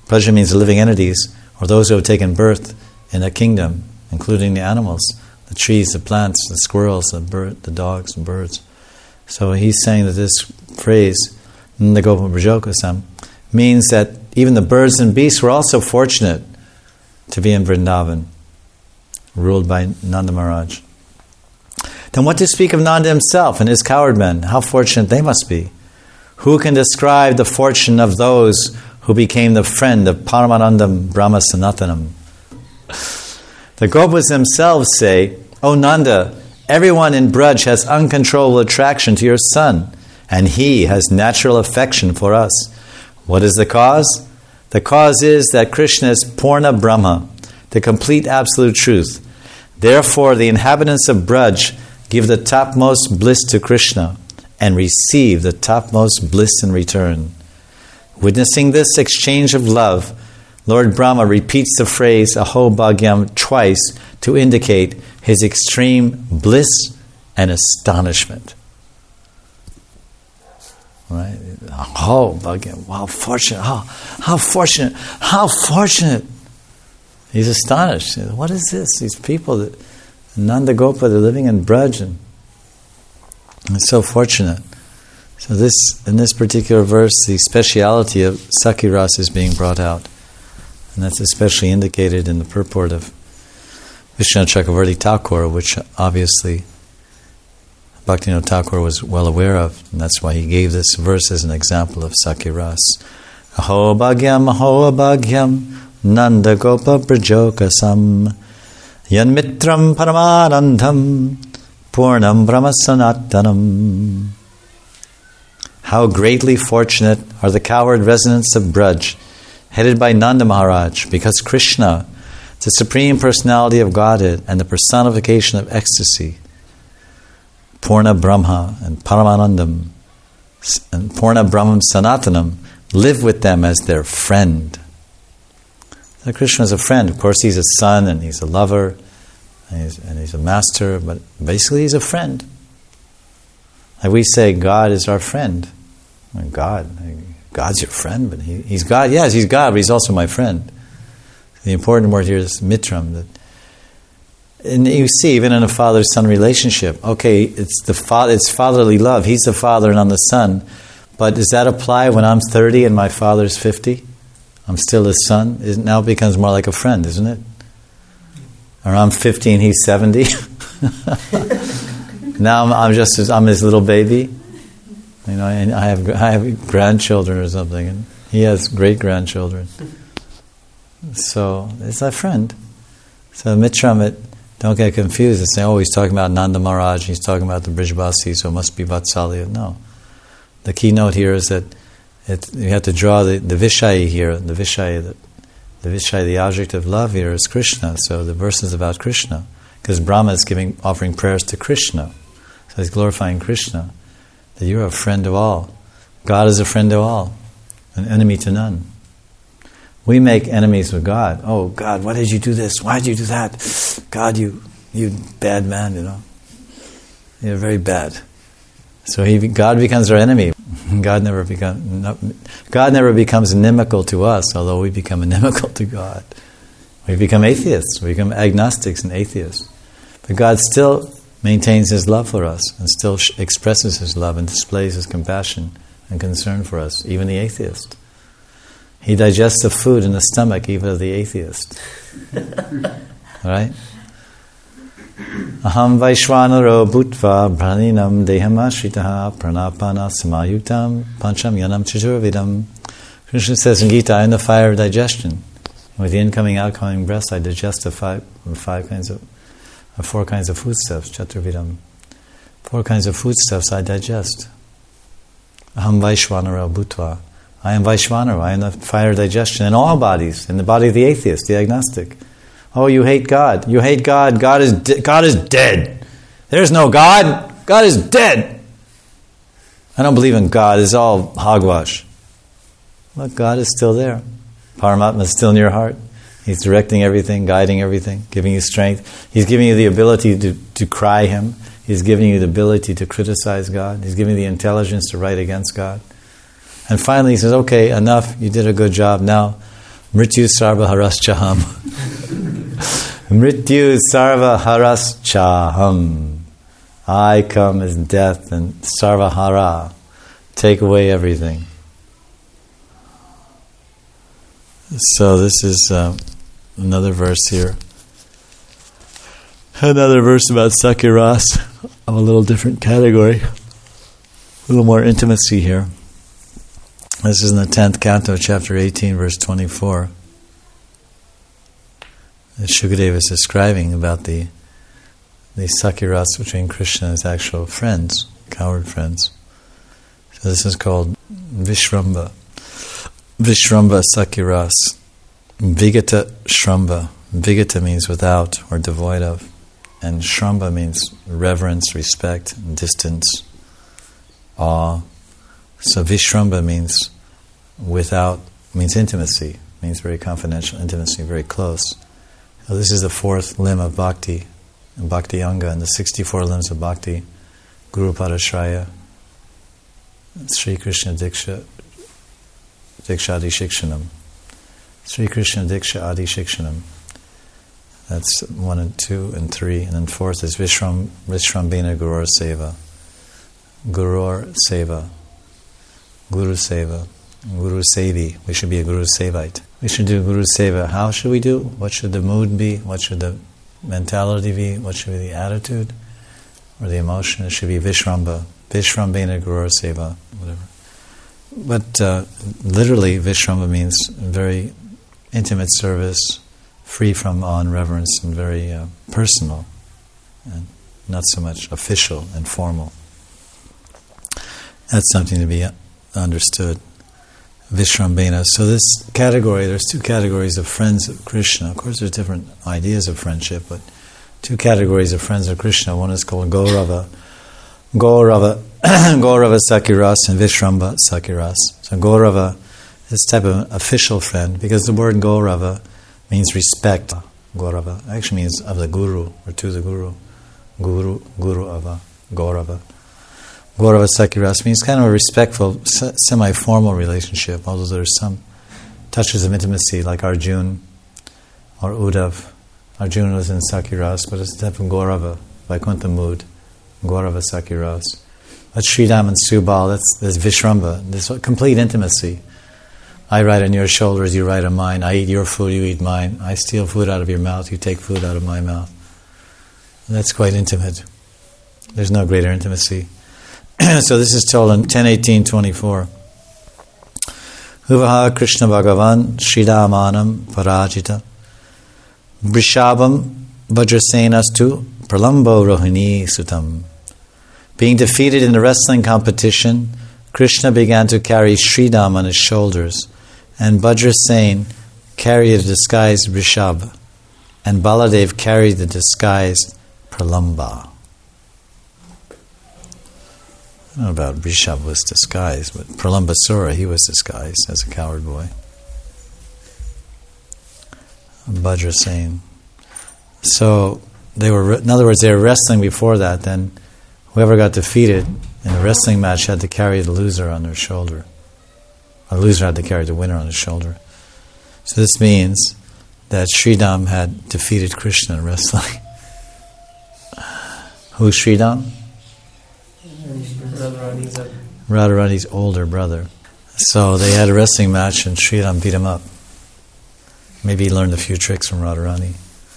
Praja means the living entities, or those who have taken birth in a kingdom, including the animals, the trees, the plants, the squirrels, the dogs and birds. So he's saying that this phrase, Nandagopa Brajokasam, means that even the birds and beasts were also fortunate to be in Vrindavan, ruled by Nanda Maharaj. Then what to speak of Nanda himself and his cowherd men? How fortunate they must be. Who can describe the fortune of those who became the friend of Paramanandam Brahma Sanatanam? The Gopas themselves say, O Nanda, everyone in Braj has uncontrollable attraction to your son, and he has natural affection for us. What is the cause? The cause is that Krishna is Purna Brahma, the complete absolute truth. Therefore, the inhabitants of Braj give the topmost bliss to Krishna and receive the topmost bliss in return. Witnessing this exchange of love, Lord Brahma repeats the phrase Aho Bhagyam twice to indicate his extreme bliss and astonishment. Right? Aho Bhagyam, wow, fortunate, how fortunate, how fortunate. He's astonished. What is this? These people, that Nanda Gopa, they're living in Braj, and it's so fortunate. So in this particular verse, the speciality of Sakhi Ras is being brought out. And that's especially indicated in the purport of Vishwanath Chakravarti Thakur, which obviously Bhaktivinoda Thakur was well aware of. And that's why he gave this verse as an example of Sakhi Ras. Aho bhagyam, Nanda Gopa Brajokasam, Yan mitram paramanandam, Purnam Brahma Sanatanam. How greatly fortunate are the cowherd residents of Braj, headed by Nanda Maharaj, because Krishna, the Supreme Personality of Godhead and the personification of ecstasy, Purna Brahma and Paramanandam, and Purna Brahman Sanatanam, live with them as their friend. So Krishna is a friend. Of course, he's a son and he's a lover and he's a master, but basically he's a friend. Like we say, God is our friend. God's your friend, but he's God. Yes, he's God, but he's also my friend. The important word here is mitram. And you see, even in a father-son relationship, okay, it's fatherly love. He's the father and I'm the son. But does that apply when I'm 30 and my father's 50? I'm still his son. Now it becomes more like a friend, isn't it? Or I'm 50 and he's 70. Now I'm his little baby. You know, and I have grandchildren or something, and he has great-grandchildren. So it's a friend. So Mitram, don't get confused and say, oh, he's talking about Nanda Maharaj, he's talking about the Brijbasi, so it must be Vatsalya. No. The keynote here is that you have to draw the Vishayi here, the Vishayi, the object of love here is Krishna. So the verse is about Krishna, because Brahma is offering prayers to Krishna. So he's glorifying Krishna. That you're a friend of all. God is a friend of all, an enemy to none. We make enemies with God. Oh, God, why did you do this? Why did you do that? God, you bad man, you know. You're very bad. So God becomes our enemy. God never becomes inimical to us, although we become inimical to God. We become atheists. We become agnostics and atheists. But God still maintains His love for us and still expresses His love and displays His compassion and concern for us, even the atheist. He digests the food in the stomach even of the atheist. Right? Aham Vaishvanaro Bhutva Praninam Dehamashritaha Pranapana Samayutam Pancham Yanam Chaturvidam. Krishna says in Gita, I am the fire of digestion. With the incoming, outgoing breaths, I digest the four kinds of foodstuffs, Chaturvidam. 4 kinds of foodstuffs I digest. Aham Vaishvanaro Bhutva. I am Vaishvanara, I am the fire of digestion in all bodies, in the body of the atheist, the agnostic. Oh, you hate God. You hate God. God is dead. There's no God. God is dead. I don't believe in God. It's all hogwash. But God is still there. Paramatma is still in your heart. He's directing everything, guiding everything, giving you strength. He's giving you the ability to cry Him. He's giving you the ability to criticize God. He's giving you the intelligence to write against God. And finally He says, okay, enough. You did a good job. Now Mrityu sarva haraschaham. Mrityu sarva haraschaham. I come as death and sarva hara. Take away everything. So this is another verse here. Another verse about Sakiras of a little different category. A little more intimacy here. This is in the 10th canto, chapter 18, verse 24. Shukadeva is describing about the Sakiras between Krishna and his actual friends, coward friends. So this is called Vishramba. Vishramba Sakiras. Vigata Shramba. Vigata means without or devoid of. And Shramba means reverence, respect, distance, awe. So Vishramba means without, means intimacy, means very confidential intimacy, very close. So this is the fourth limb of Bhakti, Bhakti Anga, and the 64 limbs of Bhakti, Guru Padashraya, Sri Krishna Diksha, Diksha Adi Shikshanam. Sri Krishna Diksha Adi Shikshanam. That's 1 and 2 and 3, and then fourth is Vishrambina Gurur Seva. Gurur Seva. Guru Seva. Guru Sevi. We should be a Guru Sevite. We should do Guru Seva. How should we do? What should the mood be? What should the mentality be? What should be the attitude? Or the emotion? It should be Vishramba. Vishrambina Gurur Seva. Whatever. But literally, Vishramba means very intimate service, free from awe and reverence, and very personal, and not so much official and formal. That's something to be understood. Vishrambena. So this category, there's two categories of friends of Krishna. Of course, there's different ideas of friendship, but two categories of friends of Krishna. One is called Gaurava Sakiras, and Vishramba Sakiras. So Gaurava is type of official friend, because the word Gaurava means respect. Gaurava actually means of the Guru, or to the Guru. Guru Ava, Gaurava. Gaurava Sakiras means kind of a respectful, semi-formal relationship, although there's some touches of intimacy, like Arjun or Uddhav. Arjuna was in Sakiras, but it's a type of Gaurava, Vaikuntha mood. Gaurava Sakiras. But Sridham and Subal, that's Vishramba. There's complete intimacy. I ride on your shoulders, you ride on mine. I eat your food, you eat mine. I steal food out of your mouth, you take food out of my mouth. That's quite intimate. There's no greater intimacy. So this is told in 10:18:24. Uvaha Krishna Bhagavan Shridamanam Parajita Vrishabham Vajrasenastu Pralambo Rohini Sutam. Being defeated in the wrestling competition, Krishna began to carry Sridham on his shoulders, and Vajrasena carried the disguised Vrishabha, and Baladev carried the disguised Pralamba. I don't know about Vrishabha was disguised, but Pralambasura, he was disguised as a coward boy. Vajrasena. So they were, in other words, they were wrestling before that. Then whoever got defeated in the wrestling match had to carry the loser on their shoulder. The loser had to carry the winner on his shoulder. So this means that Sridham had defeated Krishna in wrestling. Who's Sridham? Radharani's older brother. So they had a wrestling match and Sridham beat him up. Maybe he learned a few tricks from Radharani.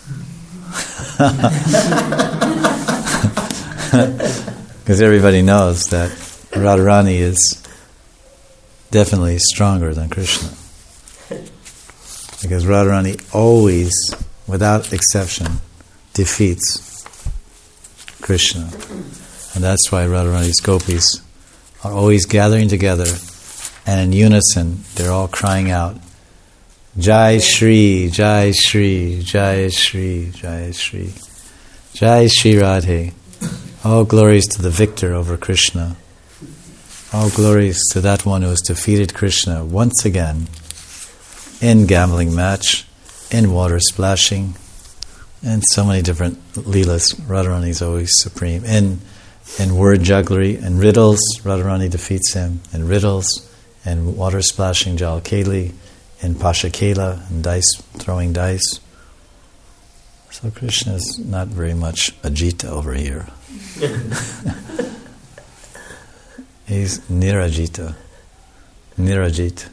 Because everybody knows that Radharani is definitely stronger than Krishna. Because Radharani always, without exception, defeats Krishna. And that's why Radharani's gopis are always gathering together, and in unison they're all crying out, Jai Shri, Jai Shri, Jai Shri, Jai Shri, Jai Shri Radhe. All glories to the victor over Krishna. All glories to that one who has defeated Krishna once again in gambling match, in water splashing, in so many different leelas. Radharani is always supreme. In word jugglery and riddles, Radharani defeats him. In riddles and water splashing, Jal Keli. in Pashakela, and throwing dice. So Krishna is not very much Ajita over here. He's Nirajita. Nirajit.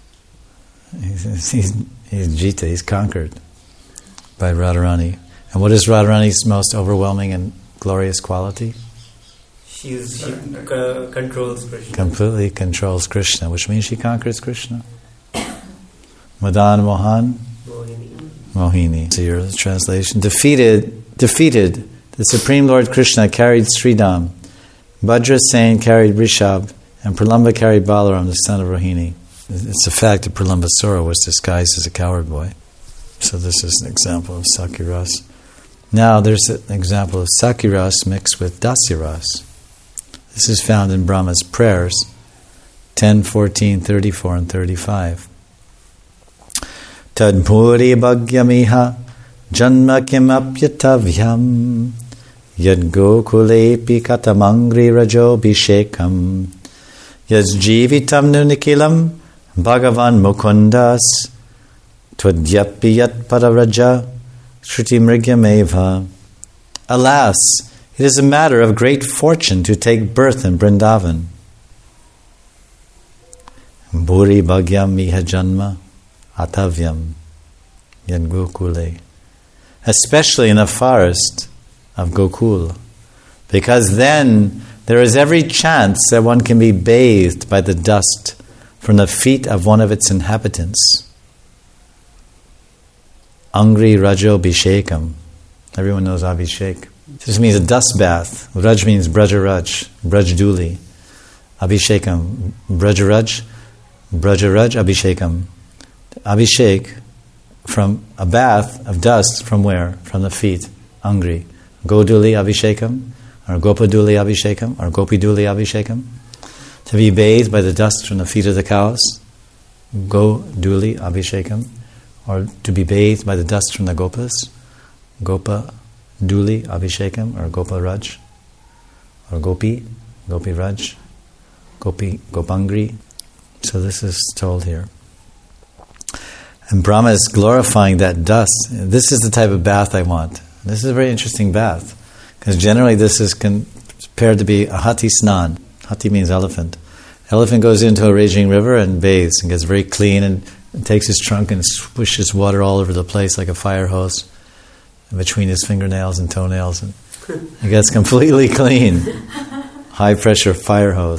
He's Jita, he's conquered by Radharani. And what is Radharani's most overwhelming and glorious quality? She controls Krishna. Completely controls Krishna, which means she conquers Krishna. Madan Mohan? Mohini. So your translation. Defeated, the Supreme Lord Krishna carried Sridham, Bhadrasen carried Rishabh, and Pralamba carried Balaram, the son of Rohini. It's a fact that Pralambasura was disguised as a coward boy. So this is an example of Sakiras. Now there's an example of Sakiras mixed with Dasiras. This is found in Brahma's prayers, 10, 14, 34, and 35. Tadmuri bhagyamiha janma kimapyatavyam yad gokulepi katamangri rajo bhishekam yas jivitam nunikilam bhagavan mukundas twadyapi yat pararaja shruti mrigyameva. Alas, it is a matter of great fortune to take birth in Vrindavan. Bhuri bhagyam miha janma atavyam yan Gokule, especially in the forest of Gokul, because then there is every chance that one can be bathed by the dust from the feet of one of its inhabitants. Angri Rajo Bhishekam. Everyone knows Abhishek. This means a dust bath. Raj means Brajaraj, Brajduli. Abhishekam, Brajaraj, Abhishekam. Abhishek, from a bath of dust, from where? From the feet. Angri. Goduli Abhishekam, or Gopaduli Abhishekam, or Gopiduli Abhishekam. To be bathed by the dust from the feet of the cows. Goduli Abhishekam. Or to be bathed by the dust from the gopas. Gopa Duli Abhishekam, or Gopa Raj, or Gopi Raj, Gopangri. So this is told here. And Brahma is glorifying that dust. This is the type of bath I want. This is a very interesting bath, because generally this is compared to be a hati snan. Hati means elephant. Elephant goes into a raging river and bathes and gets very clean and takes his trunk and swishes water all over the place like a fire hose between his fingernails and toenails, and he gets completely clean. High pressure fire hose.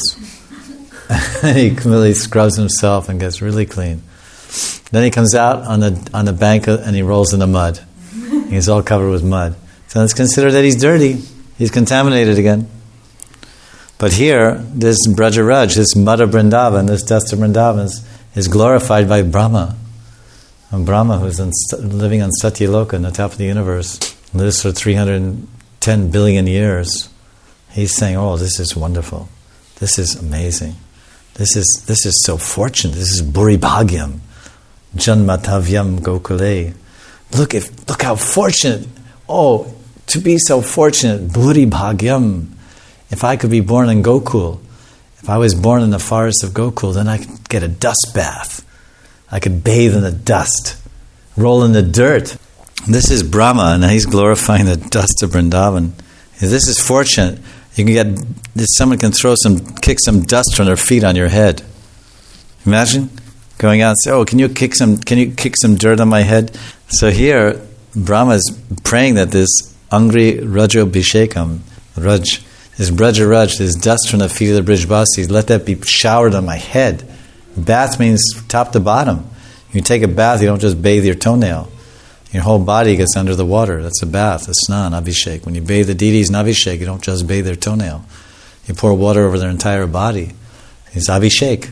He completely scrubs himself and gets really clean. Then he comes out on the bank and he rolls in the mud. He's all covered with mud. So it's considered that he's dirty. He's contaminated again. But here, this Brajaraj, this mud of Vrindavan, this dust of Vrindavan is glorified by Brahma. And Brahma, who's living on Satyaloka, on the top of the universe, lives for 310 billion years. He's saying, "Oh, this is wonderful. This is amazing. This is so fortunate. This is Bhuri Bhagyam, Janmatavyam Gokule. Look how fortunate. Oh, to be so fortunate, Bhuri Bhagyam. If I could be born in Gokul, if I was born in the forest of Gokul, then I could get a dust bath. I could bathe in the dust, roll in the dirt." This is Brahma, and he's glorifying the dust of Vrindavan. This is fortunate. You can someone can kick some dust from their feet on your head. Imagine going out and say, "Oh, can you kick some dirt on my head?" So here, Brahma is praying that this Angri Rajo Bhishekam, this Brajaraj, this dust from the feet of the Brijbasis, let that be showered on my head. Bath means top to bottom. You take a bath, you don't just bathe your toenail. Your whole body gets under the water. That's a bath, a snan, abhishek. When you bathe the deities in abhishek, you don't just bathe their toenail. You pour water over their entire body. It's abhishek.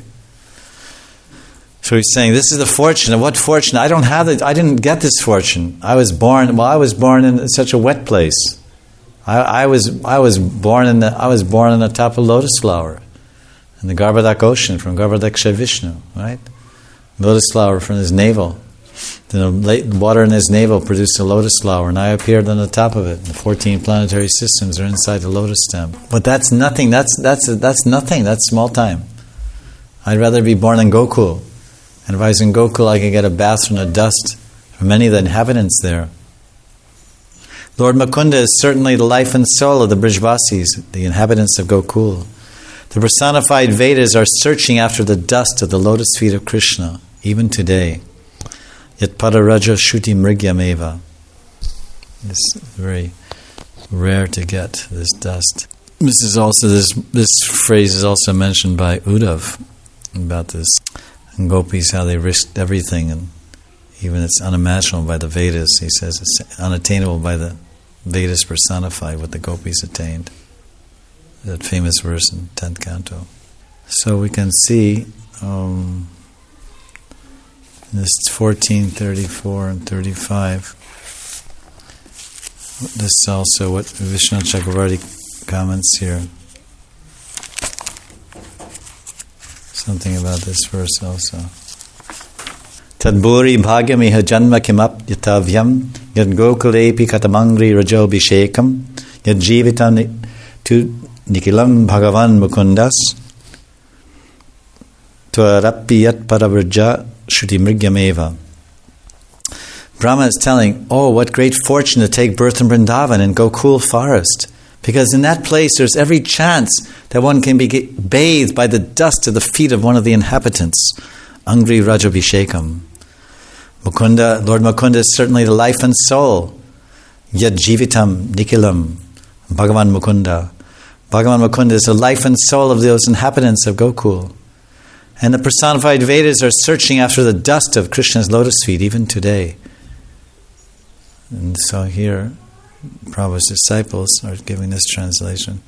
So he's saying, this is the fortune. And what fortune? I don't have it. I didn't get this fortune. I was born in such a wet place. I was born in the top of lotus flower, in the Garbhodak ocean, from Garbhodaksha Vishnu, right? Lotus flower from his navel. The water in his navel produced a lotus flower, and I appeared on the top of it. The 14 planetary systems are inside the lotus stem. But that's nothing. That's nothing. That's small time. I'd rather be born in Gokul. And if I was in Gokul, I could get a bath from the dust from many of the inhabitants there. Lord Mukunda is certainly the life and soul of the Brijvasis, the inhabitants of Gokul. The personified Vedas are searching after the dust of the lotus feet of Krishna, even today. Yat Padaraja Shuti Mrigyameva. It's very rare to get this dust. This phrase is also mentioned by Uddhav about this. And gopis, how they risked everything, and even it's unimaginable by the Vedas. He says it's unattainable by the Vedas personified what the gopis attained. That famous verse in 10th canto. So we can see this 14, 34, and 35. This is also what Vishnu Chakravarti comments here. Something about this verse also. Tadburi bhagyamiha janma kimap yatavyam yad gokulepi katamangri rajobhishekam yad jivitam tu nikilam bhagavan mukundas tvarapi yat paravrja shruti mrigyameva. Brahma is telling, what great fortune to take birth in Vrindavan and Gokul forest. Because in that place there's every chance that one can be bathed by the dust of the feet of one of the inhabitants. Angri Rajabhishekam. Mukunda, Lord Mukunda is certainly the life and soul. Yad Jivitam Nikilam. Bhagavan Mukunda. Bhagavan Mukunda is the life and soul of those inhabitants of Gokul. And the personified Vedas are searching after the dust of Krishna's lotus feet even today. And so here, Prabhupada's disciples are giving this translation.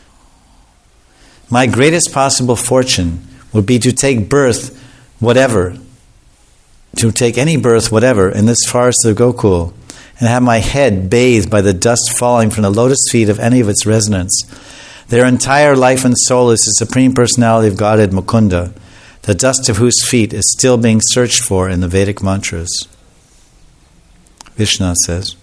My greatest possible fortune would be to take birth, whatever, to take any birth, whatever, in this forest of Gokul, and have my head bathed by the dust falling from the lotus feet of any of its residents. Their entire life and soul is the Supreme Personality of Godhead Mukunda, the dust of whose feet is still being searched for in the Vedic mantras. Vishnu says,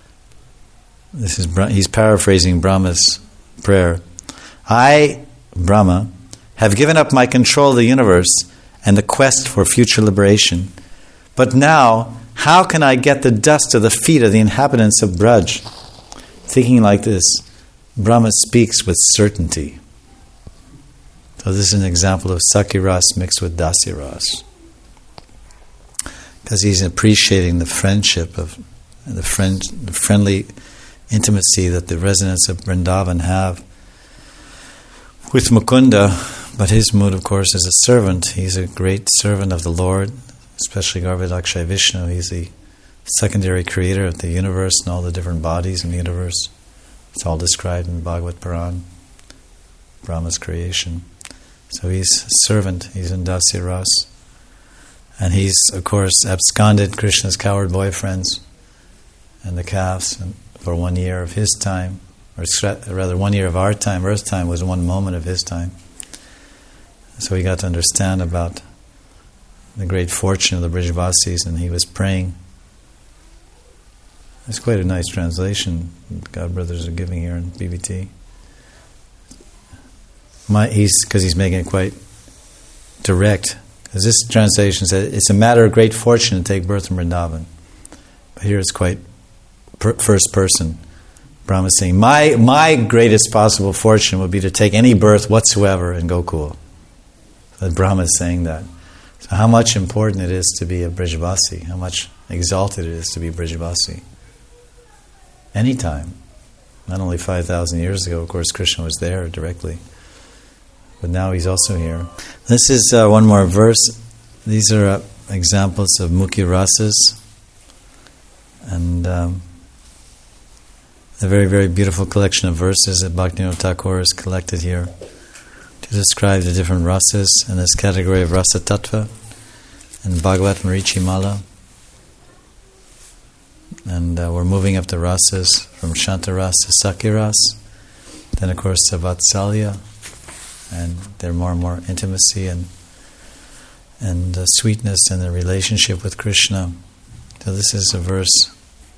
he's paraphrasing Brahma's prayer. I, Brahma, have given up my control of the universe and the quest for future liberation. But now, how can I get the dust of the feet of the inhabitants of Braj? Thinking like this, Brahma speaks with certainty. So this is an example of Sakiras mixed with Dasiras. Because he's appreciating the friendship of the friendly intimacy that the residents of Vrindavan have with Mukunda, but his mood, of course, is a servant. He's a great servant of the Lord, especially Garvadakshay Vishnu. He's the secondary creator of the universe and all the different bodies in the universe. It's all described in Bhagavad Puran, Brahma's creation. So he's a servant, he's in Dasya Ras. And he's, of course, absconded Krishna's coward boyfriends and the calves for 1 year of his time, or rather 1 year of our time. Earth time was 1 moment of his time. So he got to understand about the great fortune of the Brijvasis, and he was praying. It's quite a nice translation God Brothers are giving here in BBT. Because he's making it quite direct. Because this translation says it's a matter of great fortune to take birth in Vrindavan. But here it's quite first person. Brahma is saying, my greatest possible fortune would be to take any birth whatsoever in Gokul. So Brahma is saying that. So how much important it is to be a Brijvasi, how much exalted it is to be Brijvasi. Anytime. Not only 5,000 years ago, of course, Krishna was there directly. But now he's also here. This is one more verse. These are examples of Mukhi Rasas. And a very, very beautiful collection of verses that Bhaktivinoda Thakur has collected here to describe the different rasas in this category of Rasa Tattva and Bhagavat Marichi Mala. And we're moving up the rasas from Shantaras to Sakiras, then of course to Vatsalya, and there more and more intimacy and sweetness in the relationship with Krishna. So this is a verse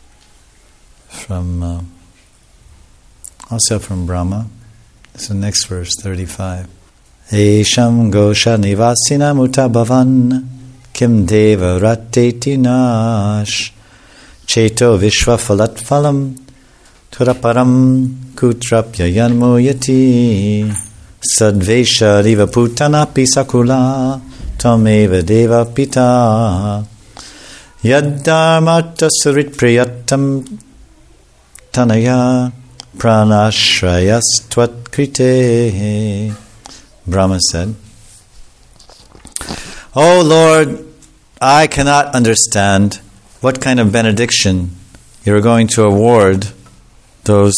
from also from Brahma. This is the next verse, 35. Esham Gosha Nivasina Mutabhavan kim deva rateti nash cheto vishva phalat phalam turaparam kutrapya yanmoyati sadvesha riva putanapi sakula tameva deva pita yaddharmata surit priyatam tanaya pranashrayas tvat krite. Brahma said, "O Lord, I cannot understand what kind of benediction you are going to award those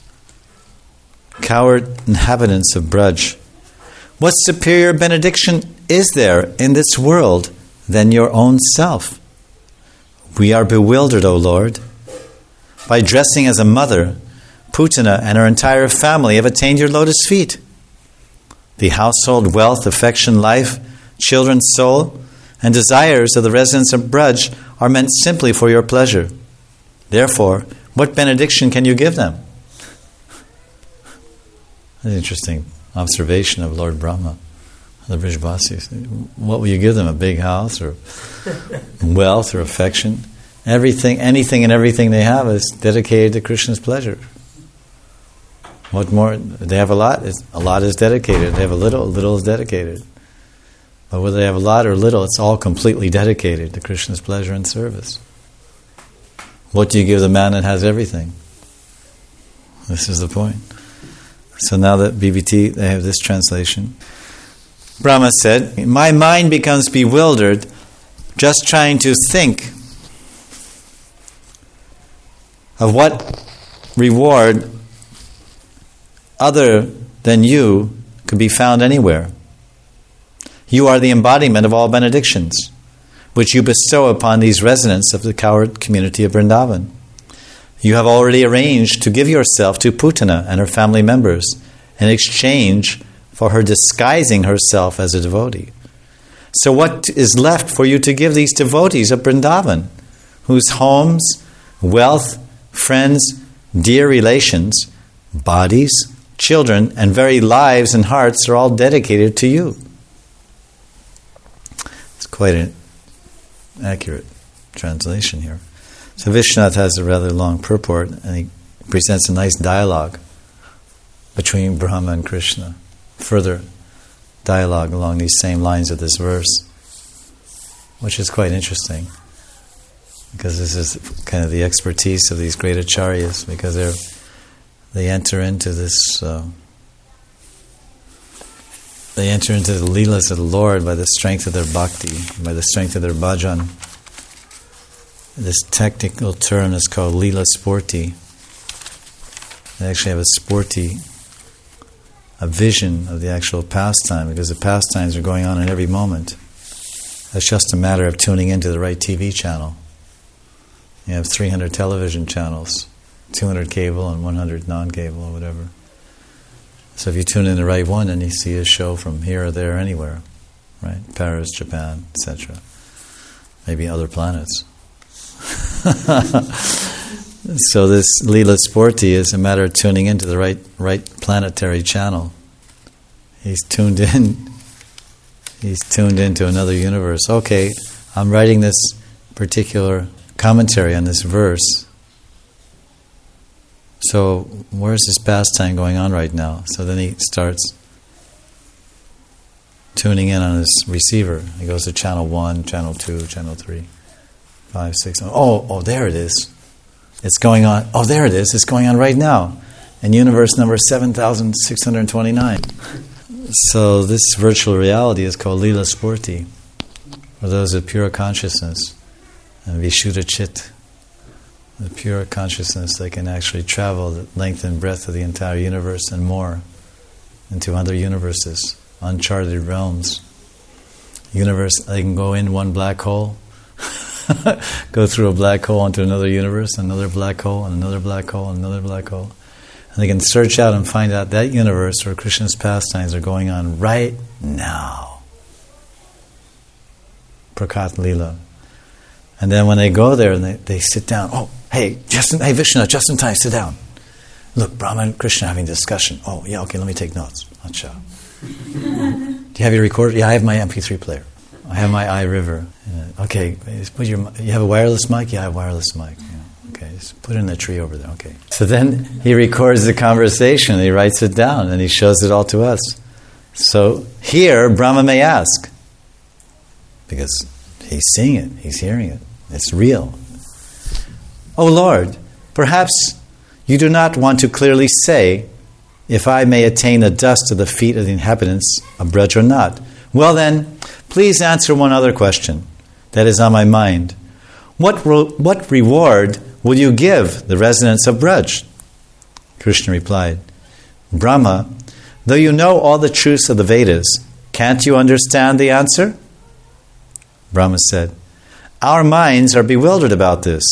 coward inhabitants of Braj. What superior benediction is there in this world than your own self? We are bewildered, O Lord. By dressing as a mother, Putana and her entire family have attained your lotus feet. The household, wealth, affection, life, children's soul, and desires of the residents of Braj are meant simply for your pleasure. Therefore, what benediction can you give them?" An interesting observation of Lord Brahma, the Brijvasis. What will you give them? A big house or wealth or affection? Everything, anything and everything they have is dedicated to Krishna's pleasure. What more? They have a lot is dedicated. They have a little is dedicated. But whether they have a lot or little, it's all completely dedicated to Krishna's pleasure and service. What do you give the man that has everything? This is the point. So now that BBT, they have this translation. Brahma said, "My mind becomes bewildered just trying to think of what reward other than you could be found anywhere. You are the embodiment of all benedictions, which you bestow upon these residents of the coward community of Vrindavan. You have already arranged to give yourself to Putana and her family members in exchange for her disguising herself as a devotee. So what is left for you to give these devotees of Vrindavan, whose homes, wealth, friends, dear relations, bodies, children, and very lives and hearts are all dedicated to you?" It's quite an accurate translation here. So Vishwanath has a rather long purport, and he presents a nice dialogue between Brahma and Krishna. Further dialogue along these same lines of this verse, which is quite interesting, because this is kind of the expertise of these great acharyas, because they enter into this, they enter into the leelas of the Lord by the strength of their bhakti, by the strength of their bhajan. This technical term is called Leela Sporti. They actually have a sporti, a vision of the actual pastime, because the pastimes are going on in every moment. It's just a matter of tuning into the right TV channel. You have 300 television channels, 200 cable and 100 non-cable or whatever. So if you tune in the right one, then you see a show from here or there, anywhere, right? Paris, Japan, etc. Maybe other planets. So this Leela Sporti is a matter of tuning into the right planetary channel. He's tuned in. He's tuned into another universe. Okay, I'm writing this particular commentary on this verse. So where's this pastime going on right now? So then he starts tuning in on his receiver. He goes to channel 1, channel 2, channel 3, 5, 6. Oh, there it is. It's going on. Oh, there it is. It's going on right now in universe number 7,629. So this virtual reality is called Leela Sporti, for those of pure consciousness, and Vishuddha Chit. With pure consciousness, they can actually travel the length and breadth of the entire universe and more into other universes, uncharted realms. Universe, they can go in one black hole, go through a black hole into another universe, another black hole, and another black hole, and another black hole. And they can search out and find out that universe where Krishna's pastimes are going on right now. Prakat Leela. And then when they go there and they sit down, oh, hey, Vishnu, just in time, sit down. Look, Brahma and Krishna having a discussion. Oh, yeah, okay, let me take notes. Acha. Do you have your recorder? Yeah, I have my MP3 player. I have my iRiver. Okay, you have a wireless mic? Yeah, I have a wireless mic. Yeah. Okay, just put it in the tree over there. Okay. So then he records the conversation, he writes it down, and he shows it all to us. So here, Brahma may ask, because he's seeing it, he's hearing it, it's real. O Lord, perhaps you do not want to clearly say if I may attain the dust of the feet of the inhabitants of Braj or not. Well then, please answer one other question that is on my mind. What reward will you give the residents of Braj? Krishna replied, Brahma, though you know all the truths of the Vedas, can't you understand the answer? Brahma said, our minds are bewildered about this.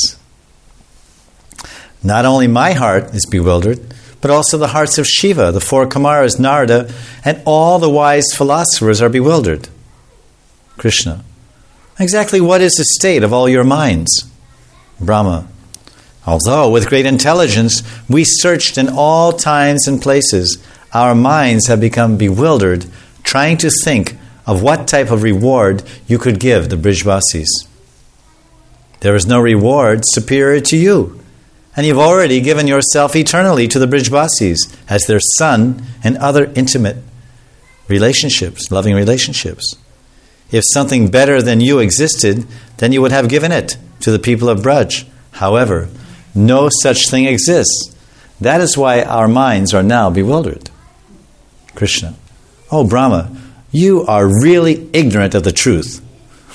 Not only my heart is bewildered, but also the hearts of Shiva, the four Kumaras, Narada, and all the wise philosophers are bewildered. Krishna, exactly what is the state of all your minds? Brahma, although with great intelligence we searched in all times and places, our minds have become bewildered, trying to think of what type of reward you could give the Brijvasis. There is no reward superior to you, and you've already given yourself eternally to the Brijvasis as their son and other intimate relationships, loving relationships. If something better than you existed, then you would have given it to the people of Braj. However, no such thing exists. That is why our minds are now bewildered. Krishna, oh Brahma, you are really ignorant of the truth.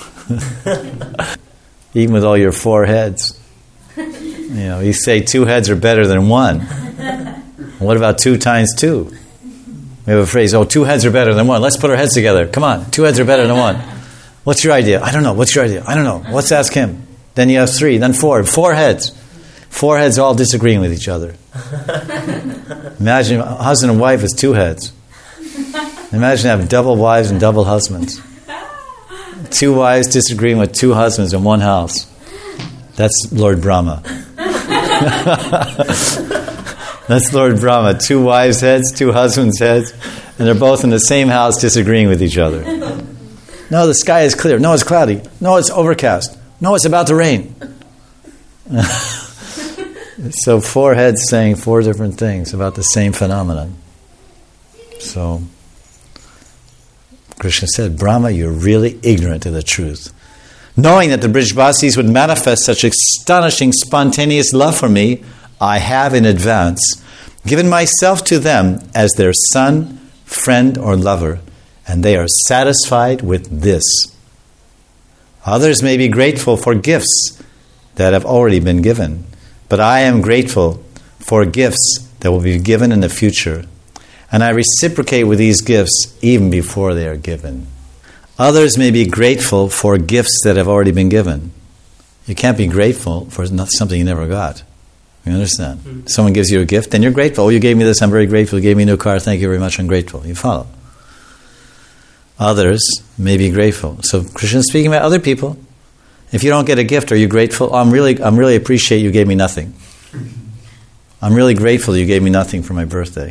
Even with all your 4 heads. You say 2 heads are better than 1. What about 2 times 2? We have a phrase, 2 heads are better than 1. Let's put our heads together. Come on, 2 heads are better than 1. What's your idea? I don't know. What's your idea? I don't know. Let's ask him. Then you have 3, then 4. 4 heads. 4 heads all disagreeing with each other. Imagine a husband and wife is 2 heads. Imagine having double wives and double husbands. 2 wives disagreeing with 2 husbands in one house. That's Lord Brahma. That's Lord Brahma. 2 wives' heads, 2 husbands' heads, and they're both in the same house disagreeing with each other. No, the sky is clear. No, it's cloudy. No, it's overcast. No, it's about to rain. So 4 heads saying 4 different things about the same phenomenon. So Krishna said, Brahma, you're really ignorant of the truth. Knowing that the Brijvasis would manifest such astonishing, spontaneous love for me, I have in advance given myself to them as their son, friend, or lover, and they are satisfied with this. Others may be grateful for gifts that have already been given, but I am grateful for gifts that will be given in the future, and I reciprocate with these gifts even before they are given. Others may be grateful for gifts that have already been given. You can't be grateful for something you never got. You understand? Mm-hmm. Someone gives you a gift, then you're grateful. Oh, you gave me this, I'm very grateful. You gave me a new car, thank you very much, I'm grateful. You follow. Others may be grateful. So Krishna is speaking about other people. If you don't get a gift, are you grateful? I'm really appreciate you gave me nothing. I'm really grateful you gave me nothing for my birthday.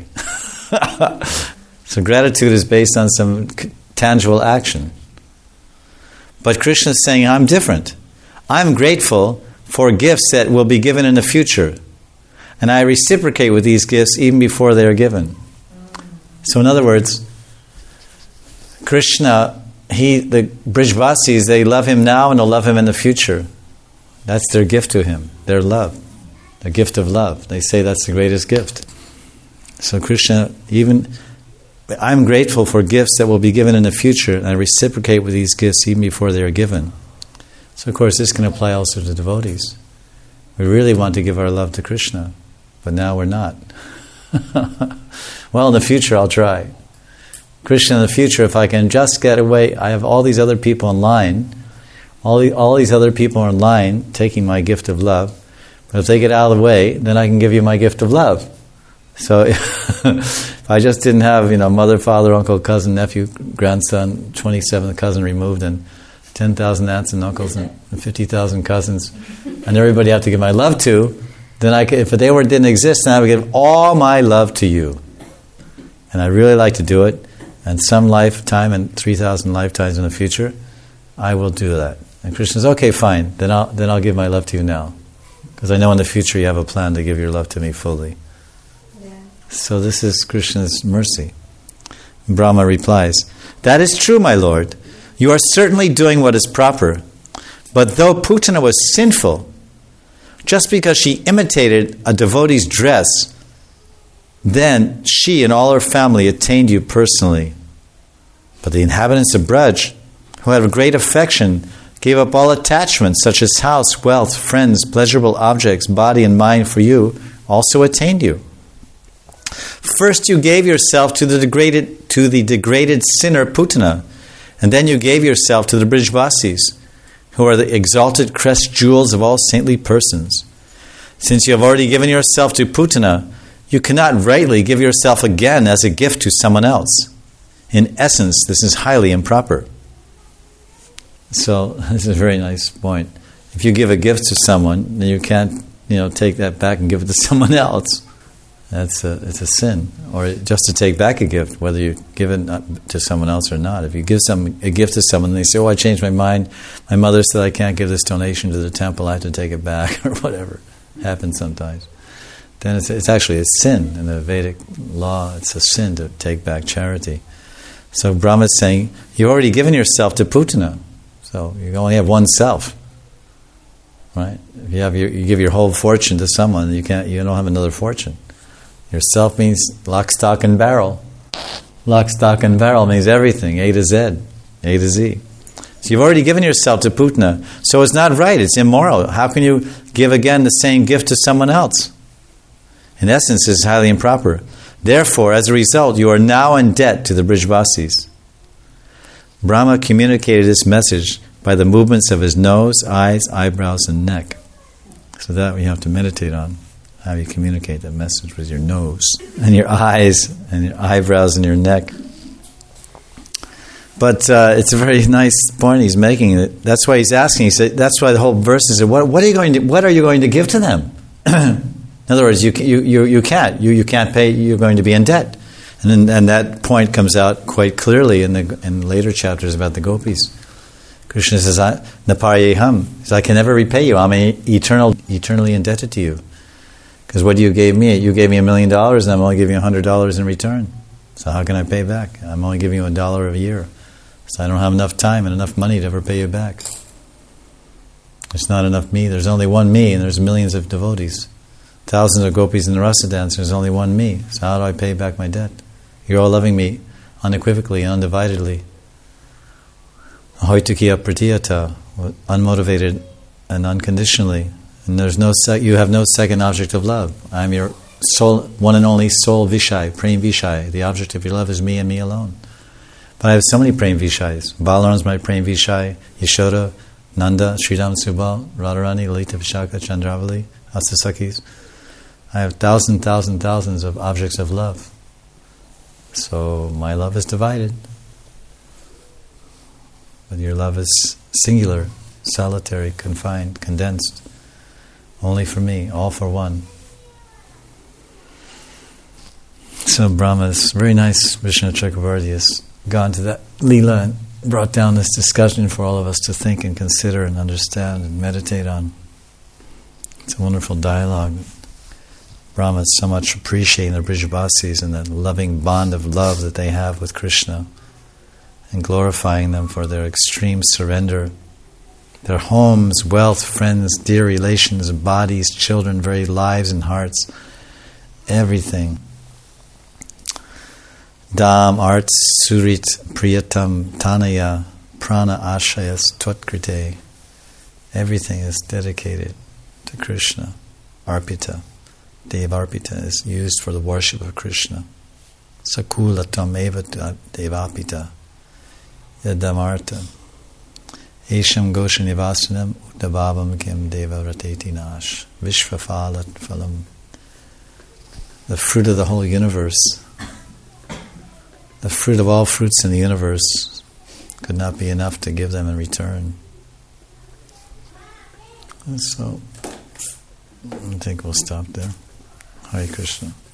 So gratitude is based on some tangible action. But Krishna is saying, I'm different. I'm grateful for gifts that will be given in the future. And I reciprocate with these gifts even before they are given. So in other words, Krishna, the Brijvasis, they love him now and they'll love him in the future. That's their gift to him, their love, the gift of love. They say that's the greatest gift. So Krishna, I'm grateful for gifts that will be given in the future, and I reciprocate with these gifts even before they are given. So of course this can apply also to devotees. We really want to give our love to Krishna, but now we're not. Well, in the future I'll try. Krishna, in the future, if I can just get away, I have all these other people in line. All these other people are in line taking my gift of love. But if they get out of the way, then I can give you my gift of love. So if I just didn't have, mother, father, uncle, cousin, nephew, grandson, 27th cousin removed, and 10,000 aunts and uncles and 50,000 cousins, and everybody I have to give my love to, then if they didn't exist, then I would give all my love to you. And I really like to do it. And some lifetime and 3,000 lifetimes in the future, I will do that. And Krishna says, okay, fine, then I'll give my love to you now. Because I know in the future you have a plan to give your love to me fully. Yeah. So this is Krishna's mercy. Brahma replies, that is true, my lord. You are certainly doing what is proper. But though Putana was sinful, just because she imitated a devotee's dress, then she and all her family attained you personally. But the inhabitants of Braj, who had a great affection, gave up all attachments such as house, wealth, friends, pleasurable objects, body and mind for you, also attained you. First you gave yourself to the degraded sinner Putana, and then you gave yourself to the Brijvasis, who are the exalted crest jewels of all saintly persons. Since you have already given yourself to Putana, you cannot rightly give yourself again as a gift to someone else. In essence, this is highly improper. So this is a very nice point. If you give a gift to someone, then you can't, take that back and give it to someone else. It's a sin. Or just to take back a gift, whether you give it to someone else or not. If you give a gift to someone and they say, I changed my mind. My mother said I can't give this donation to the temple. I have to take it back, or whatever. Happens sometimes. Then it's actually a sin. In the Vedic law, it's a sin to take back charity. So Brahma is saying, you've already given yourself to Putana. So you only have one self, right? If you give your whole fortune to someone, you don't have another fortune. Your self means lock, stock, and barrel. Lock, stock, and barrel means everything, A to Z, A to Z. So you've already given yourself to Putana. So it's not right, it's immoral. How can you give again the same gift to someone else? In essence, it's highly improper. Therefore, as a result, you are now in debt to the Brijvasis. Brahma communicated this message by the movements of his nose, eyes, eyebrows, and neck. So that we have to meditate on, how you communicate that message with your nose, and your eyes, and your eyebrows, and your neck. But it's a very nice point he's making. That's why he's asking. He said, that's why the whole verse is, what are you going to give to them? In other words, you can't pay. You're going to be in debt. And that point comes out quite clearly in later chapters about the gopis. Krishna says, Naparyeham. He says, I can never repay you. I'm eternally indebted to you. Because what you gave me $1 million, and I'm only giving you $100 in return. So how can I pay back? I'm only giving you $1 a year. So I don't have enough time and enough money to ever pay you back. There's not enough me. There's only one me, and there's millions of devotees. Thousands of gopis in the rasa dance. There's only one me. So how do I pay back my debt? You're all loving me unequivocally and undividedly. Hoitukiya pratiyata, unmotivated and unconditionally. And you have no second object of love. I'm your soul, one and only soul Vishai, Prem Vishai. The object of your love is me and me alone. But I have so many Prem Vishais. Balaram's my Prem Vishai, Yashoda, Nanda, Sridham Subal, Radharani, Lalita Vishaka, Chandravali, Astasakis. I have thousands of objects of love. So my love is divided. But your love is singular, solitary, confined, condensed. Only for me, all for one. So Brahma's very nice, Vishnu Chakravarti has gone to that Leela and brought down this discussion for all of us to think and consider and understand and meditate on. It's a wonderful dialogue. Brahma is so much appreciating the Brijvasis and that loving bond of love that they have with Krishna, and glorifying them for their extreme surrender. Their homes, wealth, friends, dear relations, bodies, children, very lives and hearts, everything. Dham, arts, surit, priyatam, tanaya, prana, ashayas, twatkrite. Everything is dedicated to Krishna. Arpita. Devarpita is used for the worship of Krishna. Sakulatam eva devapita. Yadamarta. Esham gosha nivasanam uttavavam kim deva rateti nash. Vishvaphalat phalam. The fruit of the whole universe. The fruit of all fruits in the universe could not be enough to give them in return. And so, I think we'll stop there. Hare Krishna.